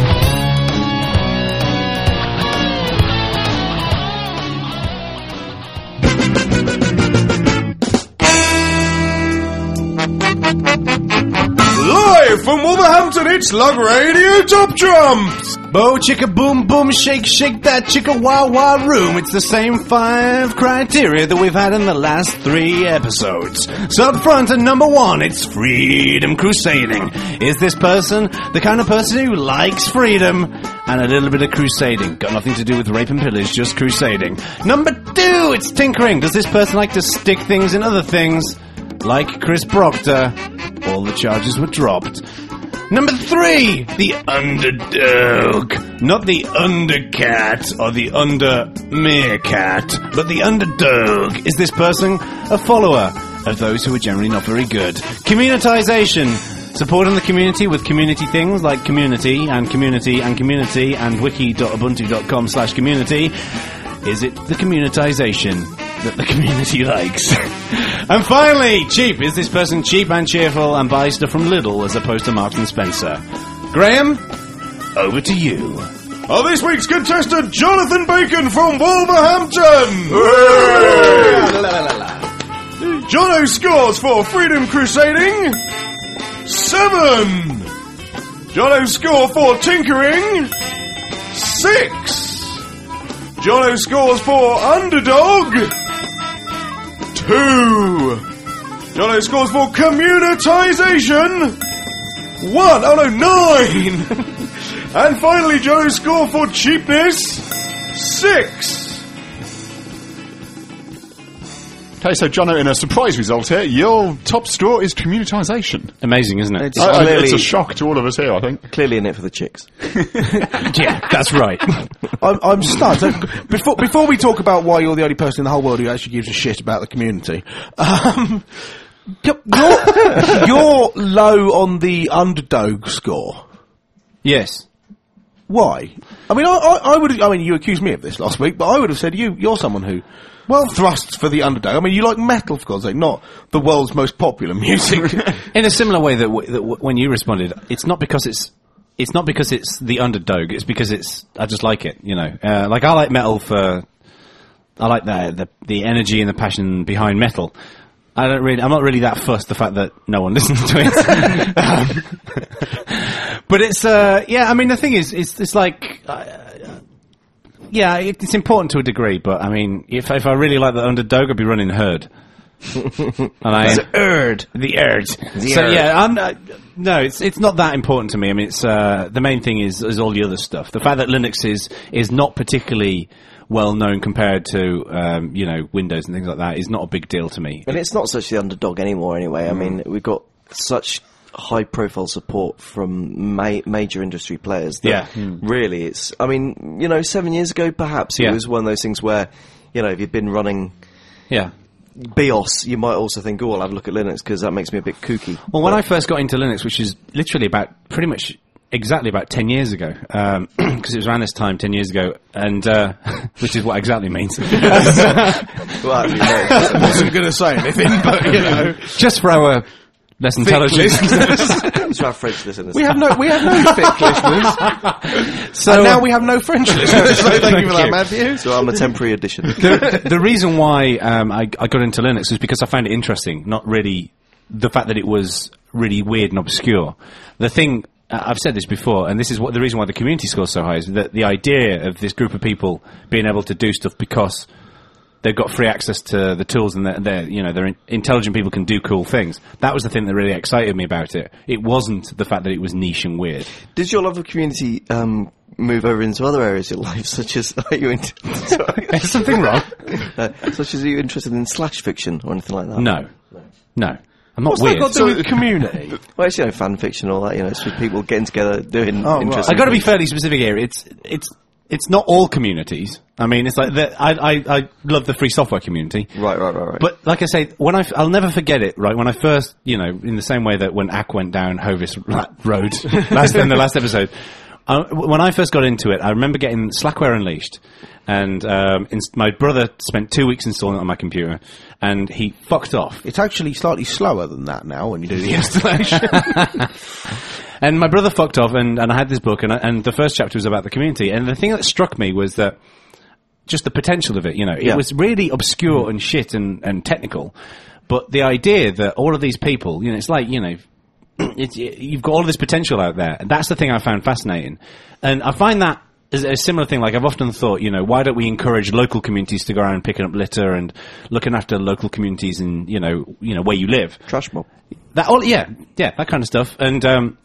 Live from Wolverhampton, it's Lug Radio Top Trumps! Bo chicka boom boom shake shake that chicka wah wah room. It's the same five criteria that we've had in the last three episodes. So up front at number one, it's freedom crusading. Is this person the kind of person who likes freedom and a little bit of crusading? Got nothing to do with rape and pillage, just crusading. Number two, it's tinkering. Does this person like to stick things in other things? Like Chris Proctor, all the charges were dropped. Number three, the underdog. Not the undercat or the under meerkat, but the underdog. Is this person a follower of those who are generally not very good? Communitization. Supporting the community with community things like community and community and community and wiki.ubuntu.com slash community. Is it the communitization that the community likes? And finally, cheap. Is this person cheap and cheerful and buys stuff from Lidl as opposed to Marks and Spencer? Graham, over to you. Oh, this week's contestant, Jonathan Bacon from Wolverhampton. Jono scores for Freedom Crusading. Seven. Jono score for Tinkering. Six. Jono scores for Underdog. Two. Jono scores for Communitization. One. Oh no, nine. And finally, Jono score for Cheapness. Six. Okay, so Jono, in a surprise result here, your top score is communitisation. Amazing, isn't it? It's, I, I, clearly, it's a shock to all of us here, I think. clearly in it for the chicks. Yeah, that's right. I'm, I'm stunned. So, before before we talk about why you're the only person in the whole world who actually gives a shit about the community, um, you're, you're low on the underdog score. Yes. Why? I mean, I, I, I would. I mean, you accused me of this last week, but I would have said you. You're someone who, well, thrusts for the underdog. I mean, you like metal, for God's sake, not the world's most popular music. In a similar way that, w- that w- when you responded, it's not because it's it's not because it's the underdog. It's because it's I just like it. You know, uh, like I like metal for I like the, the the energy and the passion behind metal. I don't really. I'm not really that fussed the fact that no one listens to it. um, but it's uh, yeah. I mean, the thing is, it's it's like. Uh, Yeah, it's important to a degree, but I mean, if if I really like the underdog, I'd be running Herd. And I The Erd. the Erd. So Erd. yeah, I'm uh, no, it's it's not that important to me. I mean, it's uh, the main thing is is all the other stuff. The fact that Linux is is not particularly well known compared to um, you know Windows and things like that is not a big deal to me. And it's not such the underdog anymore anyway. I mean, we've got such high-profile support from ma- major industry players that Yeah. really it's... I mean, you know, seven years ago, perhaps, Yeah. it was one of those things where, you know, if you've been running Yeah. BIOS, you might also think, oh, I'll have a look at Linux because that makes me a bit kooky. Well, when I first got into Linux, which is literally about pretty much exactly about ten years ago, because it was around this time ten years ago, and uh, which is what exactly means. Well, actually, no. I wasn't going to say anything, but you know, Just for our less intelligent listeners. Let's try French listeners. we have no we have no thick listeners. So And now we have no French listeners. So thank, Thank you for that, you. Matthew. So I'm a temporary addition. the, the reason why um, I, I got into Linux was because I found it interesting, not really the fact that it was really weird and obscure. The thing, uh, I've said this before, and this is what the reason why the community score is so high, is that the idea of this group of people being able to do stuff because they've got free access to the tools and they're, they're you know, they're in, intelligent people can do cool things. That was the thing that really excited me about it. It wasn't the fact that it was niche and weird. Did your love of community um, move over into other areas of your life, such as are you into, There's something wrong. uh, such as are you interested in slash fiction or anything like that? No. No. I'm not What's weird. that got to do with community? Well, it's, you know, fan fiction, all that, you know, it's with people getting together, doing Oh, right. interesting I got to be things. fairly specific here. It's it's it's not all communities. I mean, it's like the, I I I love the free software community. Right, right, right, right. But like I say, when I f- I'll never forget it. Right, when I first, you know, in the same way that when A C went down Hovis ra- Road last in the last episode, uh, w- when I first got into it, I remember getting Slackware Unleashed, and um, ins- my brother spent two weeks installing it on my computer, and he fucked off. It's actually slightly slower than that now when you do the installation. And my brother fucked off, and, and I had this book, and, I, and the first chapter was about the community. And the thing that struck me was that just the potential of it, you know, Yeah. it was really obscure and shit and, and technical. But the idea that all of these people, you know, it's like, you know, it's, you've got all of this potential out there. And that's the thing I found fascinating. And I find that is a similar thing. Like, I've often thought, you know, why don't we encourage local communities to go around picking up litter and looking after local communities in, you know, you know, where you live? Trash mob. That all, yeah, yeah, that kind of stuff. And, um,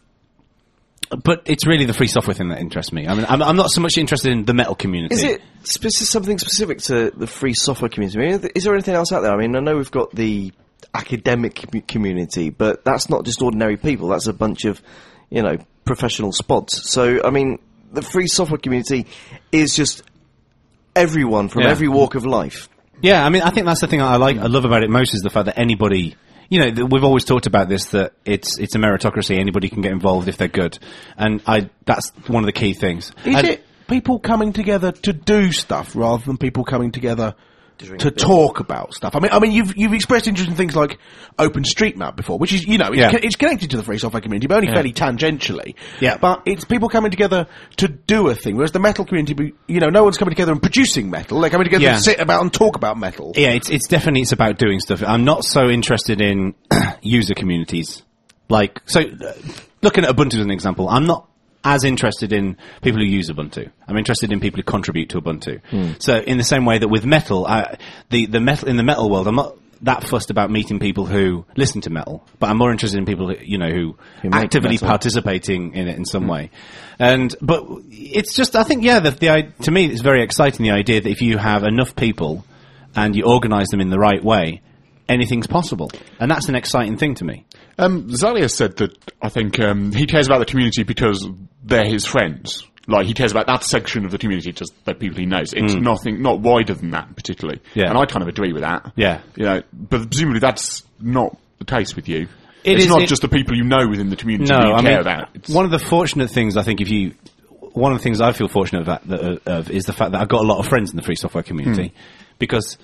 but it's really the free software thing that interests me. I mean, I'm, I'm not so much interested in the metal community. Is it speci- something specific to the free software community? I mean, is there anything else out there? I mean, I know we've got the academic commu- community, but that's not just ordinary people. That's a bunch of, you know, professional spots. So, I mean, the free software community is just everyone from Yeah. every walk of life. Yeah, I mean, I think that's the thing I like, I love about it most is the fact that anybody, you know, th- we've always talked about this, that it's it's a meritocracy. Anybody can get involved if they're good, and I that's one of the key things. Is And- it people coming together to do stuff rather than people coming together to talk about stuff? I mean, I mean, you've you've expressed interest in things like OpenStreetMap before, which is, you know, it's, Yeah. co- it's connected to the free software community, but only Yeah. fairly tangentially. Yeah. But it's people coming together to do a thing, whereas the metal community, be- you know, no one's coming together and producing metal. They're coming together Yeah. to sit about and talk about metal. Yeah, it's it's definitely it's about doing stuff. I'm not so interested in user communities. Like, so uh, looking at Ubuntu as an example, I'm not as interested in people who use Ubuntu. I'm interested in people who contribute to Ubuntu. So in the same way that with metal, I, the the metal in the metal world, I'm not that fussed about meeting people who listen to metal, but I'm more interested in people who, you know, who, Who make actively metal. participating in it in some way. And but it's just, I think, yeah, the, the i- to me it's very exciting, the idea that if you have enough people and you organise them in the right way, anything's possible, and that's an exciting thing to me. Um, Zalia said that I think um, he cares about the community because they're his friends. Like, he cares about that section of the community, just the people he knows. It's nothing, not wider than that particularly. Yeah. And I kind of agree with that. Yeah. You know, but presumably that's not the case with you. It it's is- not it- just the people you know within the community No, that you I care mean, about. It's, one of the fortunate things I think if you, one of the things I feel fortunate about, that, uh, of is the fact that I've got a lot of friends in the free software community, because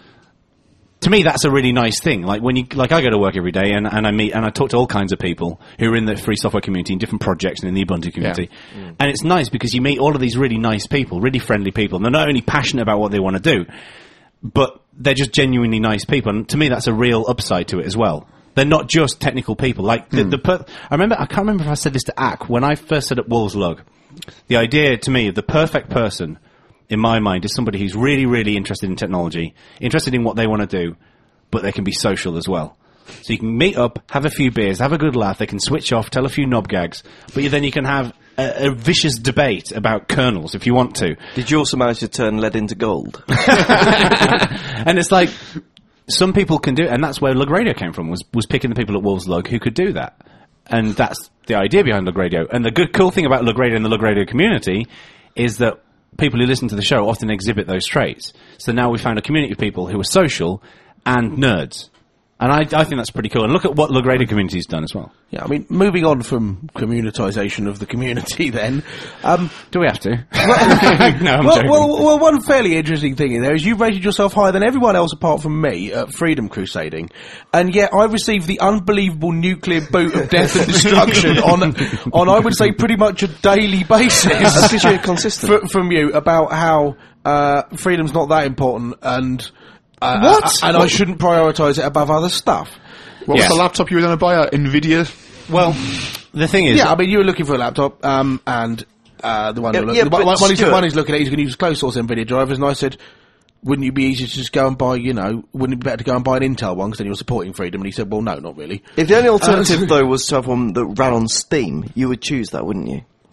to me that's a really nice thing. Like when you, like I go to work every day and, and I meet and I talk to all kinds of people who are in the free software community in different projects and in the Ubuntu community, and it's nice because you meet all of these really nice people, really friendly people, and they're not only passionate about what they want to do, but they're just genuinely nice people, and to me that's a real upside to it as well. They're not just technical people. Like the, the per- I remember, I can't remember if I said this to A C when I first set up Wolves Lug. The idea to me of the perfect person in my mind is somebody who's really, really interested in technology, interested in what they want to do, but they can be social as well. So you can meet up, have a few beers, have a good laugh, they can switch off, tell a few knob gags, but you, then you can have a, a vicious debate about kernels if you want to. Did you also manage to turn lead into gold? And it's like, some people can do it, and that's where Lug Radio came from, was, was picking the people at Wolves Lug who could do that. And that's the idea behind Lug Radio. And the good, cool thing about Lug Radio and the Lug Radio community is that people who listen to the show often exhibit those traits. So now we found a community of people who are social and nerds. And I, I think that's pretty cool. And look at what Lug Radio community's done as well. Yeah, I mean, moving on from communitisation of the community then, um, Do we have to? no, I'm well, joking. well, well, one fairly interesting thing in there is you've rated yourself higher than everyone else apart from me at Freedom Crusading, and yet I received the unbelievable nuclear boot of death and destruction on, on I would say pretty much a daily basis. That's because you're consistent. fr- from you about how uh, freedom's not that important and uh, What? uh, and I shouldn't prioritise it above other stuff. what Yes. was the laptop you were going to buy? Uh, Nvidia? Well, the thing is... Yeah, I mean, you were looking for a laptop, um, and uh, the one, Yeah, you're look- yeah, the one, but one, he's, Stuart- one he's looking at, he's going to use closed source NVIDIA drivers, and I said, wouldn't it be easier to just go and buy, you know, wouldn't it be better to go and buy an Intel one, because then you're supporting freedom? And he said, well, no, not really. If the only alternative, though, was to have one that ran on Steam, you would choose that, wouldn't you?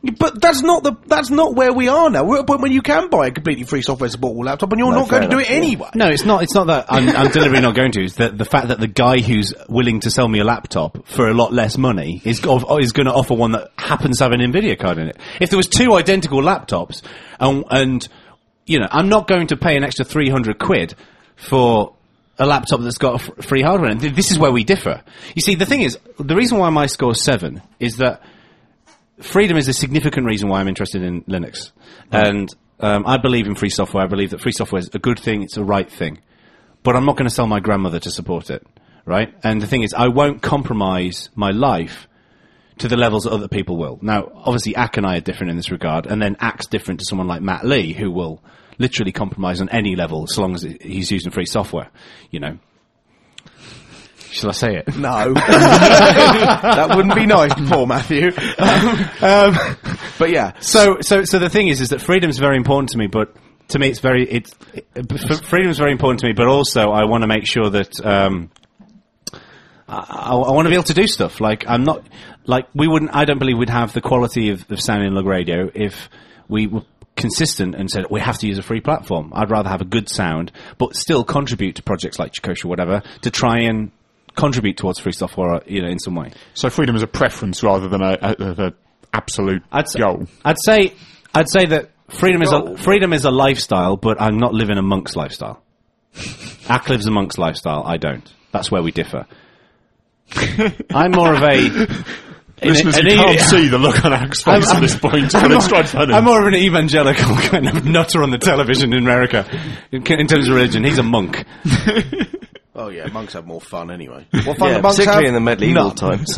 But that's not the that's not where we are now. We're at a point when you can buy a completely free software supportable laptop, and you're No, not going to fair do it enough, yeah. anyway. No, it's not. It's not that I'm, I'm deliberately not going to. It's that the fact that the guy who's willing to sell me a laptop for a lot less money is go- is going to offer one that happens to have an Nvidia card in it. If there was two identical laptops, and, and you know, I'm not going to pay an extra three hundred quid for a laptop that's got f- free hardware. And th- this is where we differ. You see, the thing is, the reason why my score is seven is that freedom is a significant reason why I'm interested in Linux. And um, I believe in free software. I believe that free software is a good thing. It's a right thing. But I'm not going to sell my grandmother to support it, right? And the thing is, I won't compromise my life to the levels that other people will. Now, obviously, A C and I are different in this regard, and then A C's different to someone like Matt Lee, who will literally compromise on any level so long as he's using free software, you know. Shall I say it? No. That wouldn't be nice, poor Matthew. Um, um, but yeah. So, so, so the thing is, is that freedom is very important to me, but to me it's very, it's, it, freedom is very important to me, but also I want to make sure that, um, I, I want to be able to do stuff. Like, I'm not, like, we wouldn't, I don't believe we'd have the quality of, of sound in Lug Radio if we were consistent and said we have to use a free platform. I'd rather have a good sound, but still contribute to projects like Chakosha or whatever to try and contribute towards free software, you know, in some way. So freedom is a preference rather than a, a, a absolute I'd say, goal. I'd say, I'd say that freedom is a freedom is a lifestyle, but I'm not living a monk's lifestyle. A C lives a monk's lifestyle. I don't. That's where we differ. I'm more of a. Listeners, an, you an can't e- see the look on Ack's face at this point, but it's quite funny. I'm more of an evangelical kind of nutter on the television in America in, in terms of religion. He's a monk. Oh yeah, monks have more fun anyway. What fun Yeah, do monks particularly have? in the medieval None. times.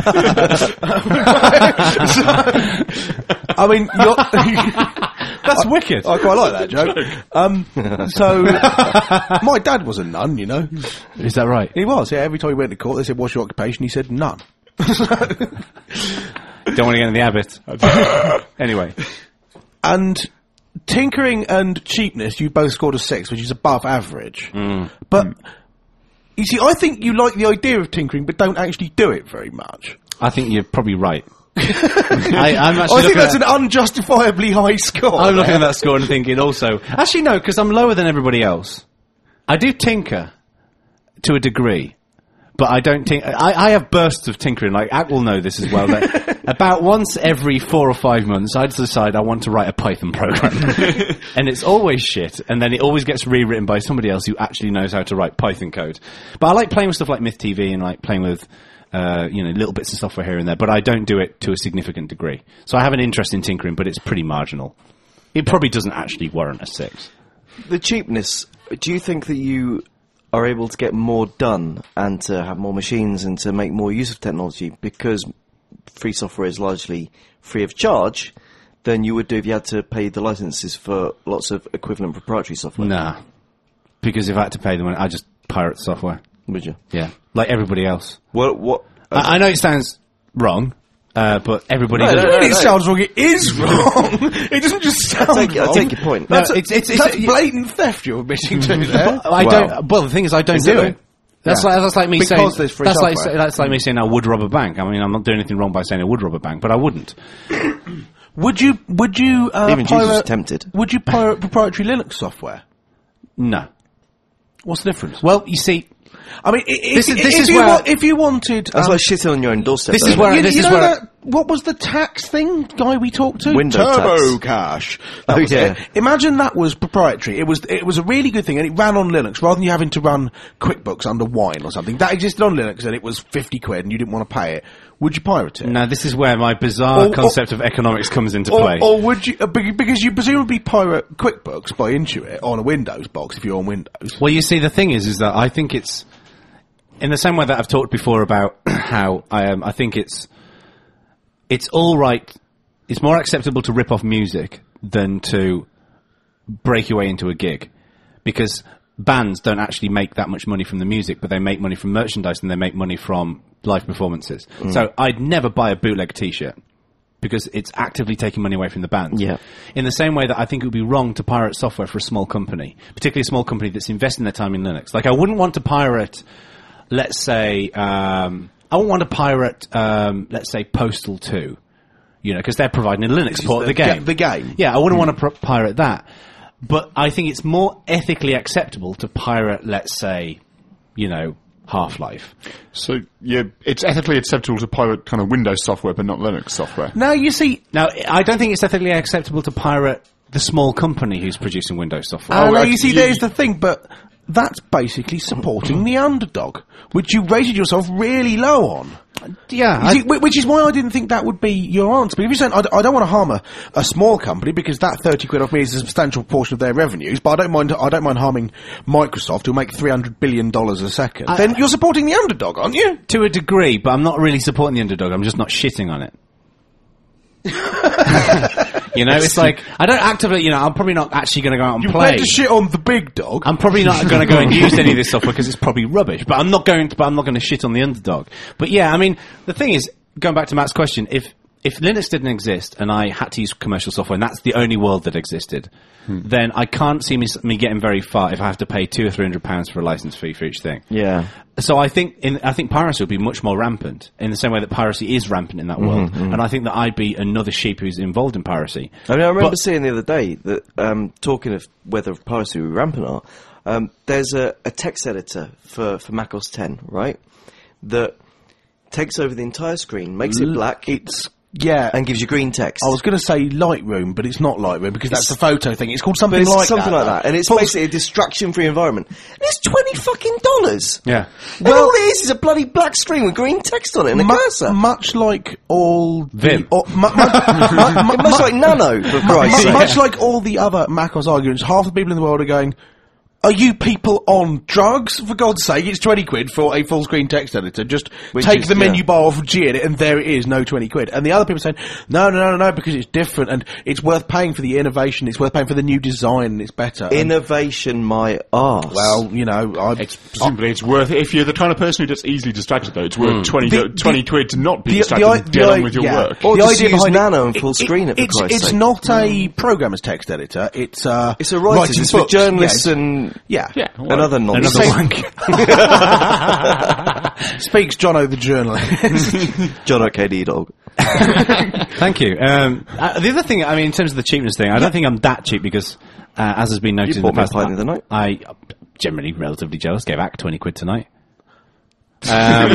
I mean, you're, That's wicked. I quite like that joke. Um, so, my dad was a nun, you know. Is that right? He was, yeah. Every time he went to court, they said, "What's your occupation?" He said, "None." Don't want to get in the habit. Anyway. And tinkering and cheapness, you both scored a six, which is above average. But, you see, I think you like the idea of tinkering, but don't actually do it very much. I think you're probably right. I, I'm actually I think looking that's at, an unjustifiably high score. I'm looking at that score and thinking also... Actually, no, because I'm lower than everybody else. I do tinker to a degree, but I don't think... I, I have bursts of tinkering. Like, Ack will know this as well. That about once every four or five months, I decide I want to write a Python program. And it's always shit, and then it always gets rewritten by somebody else who actually knows how to write Python code. But I like playing with stuff like Myth T V and like playing with... Uh, you know, little bits of software here and there, but I don't do it to a significant degree. So I have an interest in tinkering, but it's pretty marginal. It probably doesn't actually warrant a six. The cheapness, do you think that you are able to get more done and to have more machines and to make more use of technology because free software is largely free of charge than you would do if you had to pay the licenses for lots of equivalent proprietary software? Nah. Because if I had to pay them, I just pirate software. Would you? Yeah. Like everybody else. What? What? I, I know it sounds wrong, uh, but everybody No, does no, it. no, When it no. sounds wrong, it is wrong. It doesn't just sound I take, wrong. I take your point. No, That's, it's- it's- it's- that's blatant theft you're admitting to there. I Well, don't. Well, the thing is, I don't is do it? it. That's Yeah. like that's like me Because saying there's free that's like software. that's like me saying I would rob a bank. I mean, I'm not doing anything wrong by saying I would rob a bank, but I wouldn't. Would you? Would you? Uh, Even Jesus was pirate? tempted. Would you pirate proprietary Linux software? No. What's the difference? Well, you see, I mean, i- if, This is- this if is you where- wa- if you wanted, That's um, like shitting on your own doorstep. This though, is isn't where- it? you, this you is know where- that, what was the tax thing guy we talked to? Window Turbo tax. Cache. That Oh, was yeah. it. Imagine that was proprietary. It was it was a really good thing, and it ran on Linux rather than you having to run QuickBooks under Wine or something. That existed on Linux, and it was fifty quid, and you didn't want to pay it. Would you pirate it? now this is where my bizarre Or- or- concept of economics comes into Or, play. or would you? Uh, be- because you presumably pirate QuickBooks by Intuit on a Windows box if you're on Windows. Well, you see, the thing is, is that I think it's in the same way that I've talked before about how I um, I think it's it's all right. It's more acceptable to rip off music than to break your way into a gig, because bands don't actually make that much money from the music, but they make money from merchandise and they make money from live performances. So I'd never buy a bootleg T-shirt because it's actively taking money away from the band. Yeah. In the same way that I think it would be wrong to pirate software for a small company, particularly a small company that's investing their time in Linux. Like, I wouldn't want to pirate, let's say, um, I wouldn't want to pirate, um, let's say, Postal two, you know, because they're providing a Linux port of the game. The game. Yeah, I wouldn't want to pr- pirate that. But I think it's more ethically acceptable to pirate, let's say, you know, Half-Life. So, yeah, it's ethically acceptable to pirate kind of Windows software, but not Linux software. Now, you see... Now, I don't think it's ethically acceptable to pirate the small company who's producing Windows software. Uh, Oh, no, I- you see, you- there's the thing, but that's basically supporting the underdog, which you rated yourself really low on. Yeah, You I- see, whi- which is why I didn't think that would be your answer. But if you're saying, I, d- I don't want to harm a, a small company because that thirty quid off me is a substantial portion of their revenues, but I don't mind, I don't mind harming Microsoft who make three hundred billion dollars a second, I- then you're supporting the underdog, aren't you? to a degree, but I'm not really supporting the underdog. I'm just not shitting on it. You know, it's like, I don't actively, you know, I'm probably not actually going to go out and You play. plan to shit on the big dog. I'm probably not going to go and use any of this software because it's probably rubbish. But I'm not going to. But I'm not going to shit on the underdog. But yeah, I mean, the thing is, going back to Matt's question, if if Linux didn't exist and I had to use commercial software, and that's the only world that existed, hmm. then I can't see me, me getting very far if I have to pay two or three hundred pounds for a license fee for each thing. Yeah. So I think in, I think piracy will be much more rampant in the same way that piracy is rampant in that world, mm-hmm. and I think that I'd be another sheep who's involved in piracy. I mean, I remember But- seeing the other day that, um, talking of whether piracy will be rampant or not, um, there's a, a text editor for, for Mac O S ten, right? That takes over the entire screen, makes it black, It's, yeah. and gives you green text. I was going to say Lightroom, but it's not Lightroom because that's It's- the photo thing. It's called but something it's like something that. like that, and it's Pulse- basically a distraction-free environment. And it's twenty fucking dollars. Yeah. And all it is is a bloody black screen with green text on it and a Mu- cursor. much like all Vim. the, or, mu- mu- mu- mu- Much like Nano, for Christ's mu- sake. much like all the other macOS arguments, half the people in the world are going, are you people on drugs? For God's sake, it's twenty quid for a full screen text editor. Just Which take is- the menu yeah. bar off Gedit and there it is, no twenty quid. And the other people saying, no, no, no, no, because it's different and it's worth paying for the innovation, it's worth paying for the new design and it's better. And, Innovation, my arse. well, you know, I... It's presumably it's worth if you're the kind of person who gets easily distracted though. It's worth twenty, The- twenty the- quid to not be the- distracted the i- and get the on i- with your yeah. work. Or the just idea use behind Nano it, and full it- screen it, for it's, Christ's it's sake. not a programmer's text editor. It's uh, It's a writer. writing It's for books. journalists Yeah, and yeah, Yeah, and other nonsense. Another Say- wank. Speaks Jono the journalist. John O K D dog. Thank you. Um, uh, the other thing, I mean, in terms of the cheapness thing, I don't think I'm that cheap because, uh, as has been noted You in the bought me a past, pint the other night. I uh, generally relatively jealous. Gave back twenty quid tonight. Um,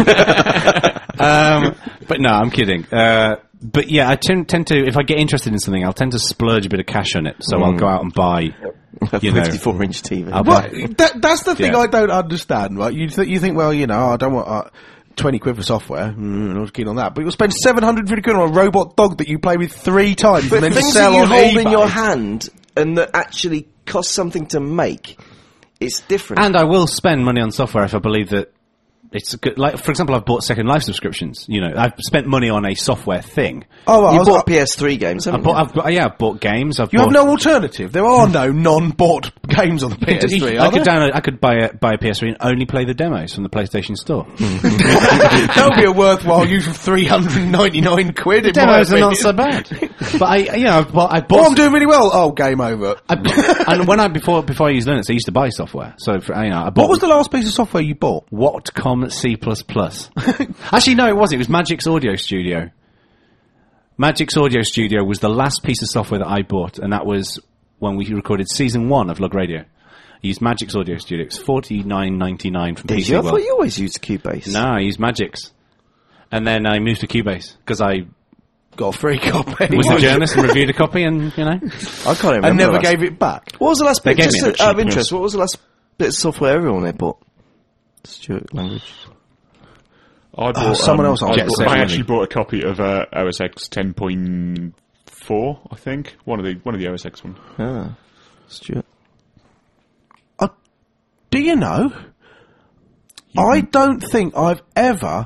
um, but no, I'm kidding. Uh, but yeah, I tend, tend to, if I get interested in something, I'll tend to splurge a bit of cash on it. So I'll go out and buy, you know, fifty-four inch T V. I'll Well, buy- that, that's the thing Yeah. I don't understand, right? You, th- you think, well, you know, I don't want uh, twenty quid for software. Mm, I'm not keen on that. But you'll spend seven hundred fifty quid on a robot dog that you play with three times But and then things sell that you on hold eBay. in your hand and that actually cost something to make, it's different. and I will spend money on software if I believe that it's a good, like, for example, I've bought Second Life subscriptions. You know, I've spent money on a software thing. Oh, well, I you was- bought P S three games, I haven't bought, you? I've, bought- yeah, I've bought games. I've you bought, have no alternative. There are no non-bought games on the P S three, I are could there? download. I could buy a buy a P S three and only play the demos from the PlayStation Store. That would be a worthwhile use of three hundred ninety-nine quid. in my Demos are not opinion. so bad. But I, you know, I bought. I Oh, bought I'm doing really well. Oh, game over. I, and when I before before I used Linux, I used to buy software. So for, you know, I bought. What was the last piece of software you bought? Whatcom C plus plus? Actually, no, it wasn't. It was Magic's Audio Studio. Magic's Audio Studio was the last piece of software that I bought, and that was when we recorded season one of Log Radio. I used Magic's Audio Studio. It's forty nine ninety nine from Did P C you? I World. thought you always used Cubase. No, I used Magic's, and then I moved to Cubase because I Got a free copy. was a journalist and reviewed a copy, and you know. I can't remember. and the never last- gave it back. What was the last They bit? gave Just me a uh, out of cheap interest, one. what was the last bit of software everyone they bought? Stuart language. I bought, Uh, someone um, else I, on Jet bought, Set I Money. actually bought a copy of uh, O S X ten point four, I think. One of the one of the O S X ones. Ah, Stuart. Uh, do you know? I don't think I've ever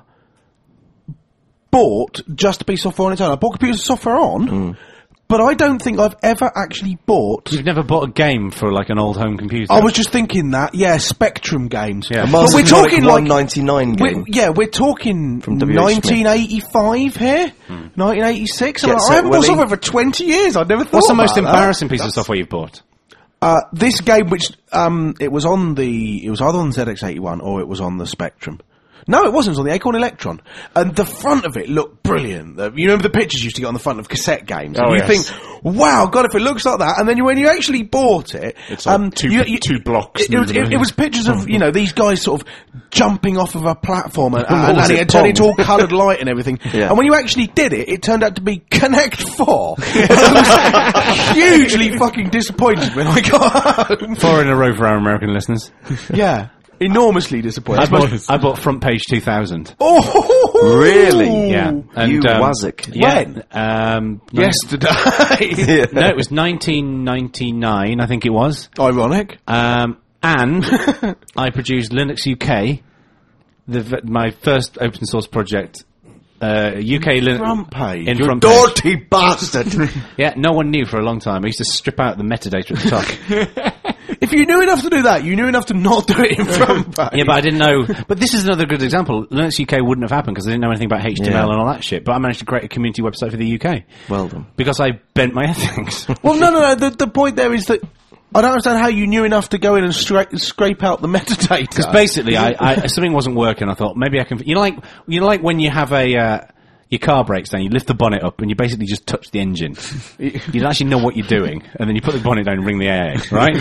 bought just a piece of software on its own. I bought computer software on, but I don't think I've ever actually bought. You've never bought a game for like an old home computer? I was just thinking that, yeah, Spectrum games. Yeah. A But we're Master talking one like ninety-nine we're, game. yeah, we're talking From W H Smith. nineteen eighty-five here, nineteen eighty-six. I'm Jet like, Set I haven't bought Willy. software for twenty years. I never thought. What's the most about that. embarrassing piece of software you've bought? Uh, this game, which um, it was on the, it was either on the Z X eighty-one or it was on the Spectrum. No, it wasn't. It was on the Acorn Electron. And the front of it looked brilliant. The, you remember the pictures you used to get on the front of cassette games? And Oh, you yes. think, wow, God, if it looks like that. And then you, when you actually bought it... It's like two- you, you, two blocks It, it, was, moving it, it was pictures of, you know, these guys sort of jumping off of a platform and, and, was and it, it turned Pong? into all coloured light and everything. Yeah. And when you actually did it, it turned out to be Connect four. I was hugely fucking disappointed when I got home. Four in a row for our American listeners. Yeah. Enormously disappointed. I bought, I bought Front Page two thousand. Oh, Really? Yeah. And, You um, wazzick. Yeah. When? Um, yesterday. No, it was nineteen ninety-nine, I think it was. Ironic. Um, and I produced Linux U K, the, v- my first open source project. Uh, U K Linux Front page. in You front page. Dirty bastard! Yeah, no one knew for a long time. I used to strip out the metadata at the top. If you knew enough to do that, you knew enough to not do it in front page. Yeah, but I didn't know. But this is another good example. Linux U K wouldn't have happened because I didn't know anything about H T M L Yeah. and all that shit. But I managed to create a community website for the U K Well done. because I bent my ethics. Well, no, no, no. The, the point there is that I don't understand how you knew enough to go in and scrape, scrape out the metadata. Because basically, I, I something wasn't working. I thought maybe I can. You know, like you know, like when you have a. Uh, your car breaks down, you lift the bonnet up and you basically just touch the engine. You don't actually know what you're doing, and then you put the bonnet down and ring the A A, right?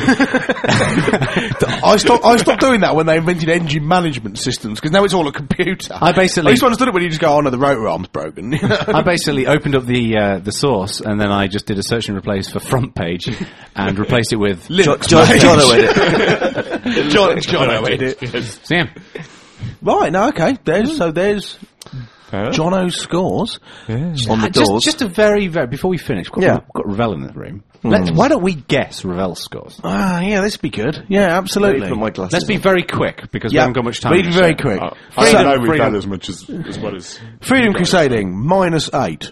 I stopped. I stopped doing that when they invented engine management systems because now it's all a computer. I basically- I used to understood it when you just go, "Oh no, the rotor arm's broken." I basically opened up the uh, the source, and then I just did a search and replace for Front Page, and replaced it with John, John, John edit. John, John, I made it. So, yeah. Right now, okay. There's so there's Jono's scores. On the Uh, just, doors. just a very, very before we finish. We've got, Yeah. we've got Ravel in the room. Let's, why don't we guess Ravel's scores? Ah, yeah, this would be good. Yeah, Let me absolutely. put my glasses Let's be on. very quick because we Yeah, haven't got much time. be very quick. Uh, I Freedom- don't know with freedom- that as much as, as well as... Freedom Crusading minus eight.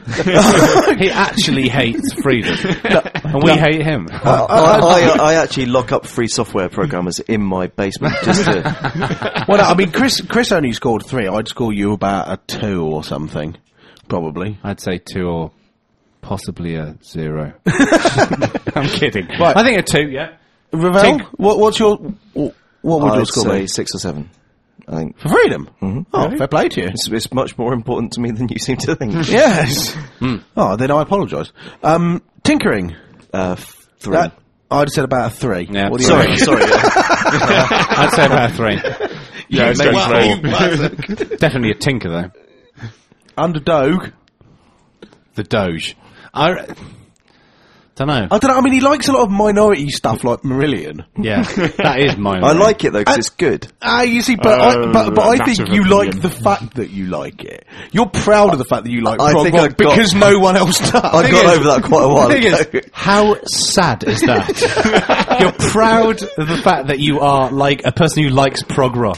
He actually hates freedom, and we hate him. I, I, I actually lock up free software programmers in my basement just to... Well, no, I mean, Chris. Chris only scored three. I'd score you about a two or something, probably. I'd say two or possibly a zero. I'm kidding. I think a two. Yeah. Ravel, Tink. what, what's your what would your I'd score say be six or seven. I think for freedom? Mm-hmm. Oh, fair play to you. it's, it's much more important to me than you seem to think. Yes. Oh, then I apologise. Um, tinkering. Uh, f- three. That, I'd said about a three. Yeah. What do you sorry, reckon? sorry. yeah. I'd say about a three. Yeah, it's Well, going you for Definitely a tinker though. Underdog. The Doge. I don't know. I don't know. I mean, he likes a lot of minority stuff like Marillion. Yeah, that is mine. I like it though because it's good. Ah, you see, but I, Oh, but, but I think massive you opinion. like the fact that you like it. You're proud of the fact that you like I prog think rock I got- because no one else does. I thing got is- over that quite a while The thing ago. is, how sad is that? You're proud of the fact that you are like a person who likes prog rock.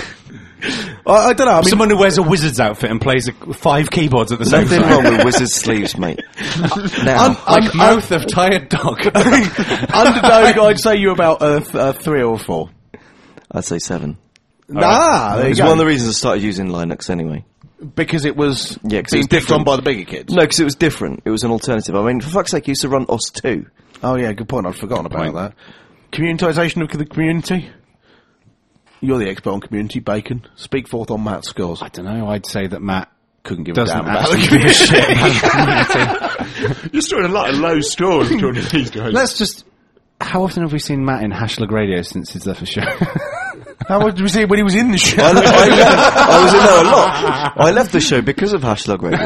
I, I don't know. I mean, Someone who wears a wizard's outfit and plays a, five keyboards at the same Nothing time. wrong with wizard sleeves, mate. Now, Un- un- Like mouth of tired dog. Underdog, I'd say you're about a, th- a three or a four. I'd say seven. Nah, there you It's go. one of the reasons I started using Linux anyway. because it was Yeah, 'cause it being was picked on different. by the bigger kids. No, because it was different. It was an alternative. I mean, for fuck's sake, I used to run O S two. Oh yeah, good point. I'd forgotten about point. that. Communitisation of the community. You're the expert on community, Bacon. Speak forth on Matt's scores. I don't know. I'd say that Matt Couldn't give a doesn't damn about the actually give a shit about the community. You're still in a lot of low scores according to these guys. Let's just. How often have we seen Matt in Hashlug Radio since his left show? How much did we see when he was in the show? I, I, left, I was in there a lot. I left the show because of Hashlug Radio.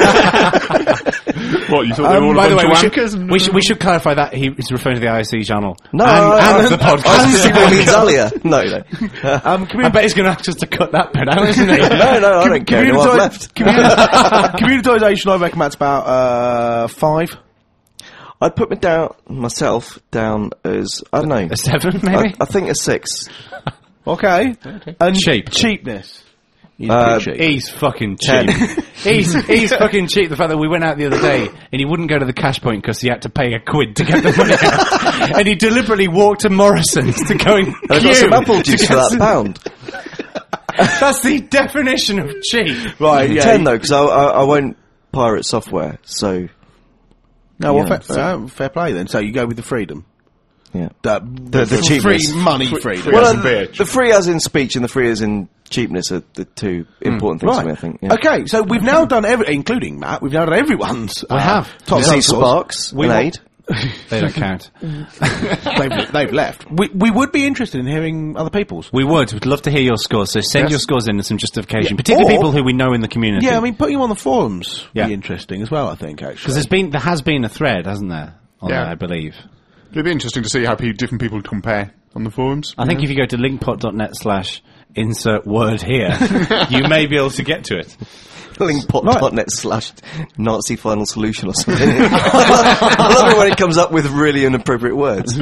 What, you thought they were all Um, by a the way, bunch we of should, wankers? and- we, should, we should clarify that he is referring to the I S C channel. No, and, I, and the I, podcast. I see what he means earlier. No, no. um, I commun- bet he's going to ask us to cut that bit out, isn't he? No, no, I don't care. No, I've left. Communitisation, I reckon that's about uh, five. I'd put me down, myself, down as, I don't know. A seven, I, maybe? I think a six. Okay. And Cheap. Cheapness. He's Uh, pretty cheap. He's fucking Ten. cheap. he's he's fucking cheap. The fact that we went out the other day and he wouldn't go to the cash point because he had to pay a quid to get the money out, and he deliberately walked to Morrison's to go and I queue got some apple to juice get for that some- pound. That's the definition of cheap. Right, yeah. Ten though, because I, I, I won't pirate software, so... No, well, Yeah, fair, uh, fair play then. So you go with the freedom. Yeah. The, The- the free cheapness. money freedom. Well, Well, as in beer. the free as in speech and the free as in cheapness are the two important things to me, I think. Yeah. Okay, so we've now done every, including Matt, we've now done everyone's. uh, have. Top See ten scores. Sparks, We and wa- Aid. They don't count. they've, they've left. We, we would be interested in hearing other people's. We would. We'd love to hear your scores. So send Yes. your scores in with some justification, Yeah, particularly or- people who we know in the community. Yeah, I mean, putting them on the forums would Yeah. be interesting as well, I think, actually. because there's been there has been a thread, hasn't there? On Yeah. there, I believe. It'd be interesting to see how pe- different people compare on the forums. I think if you go to linkpot.net slash insert word here, you may be able to get to it. Linkpot.net slash Nazi final solution or something. I love it when it comes up with really inappropriate words.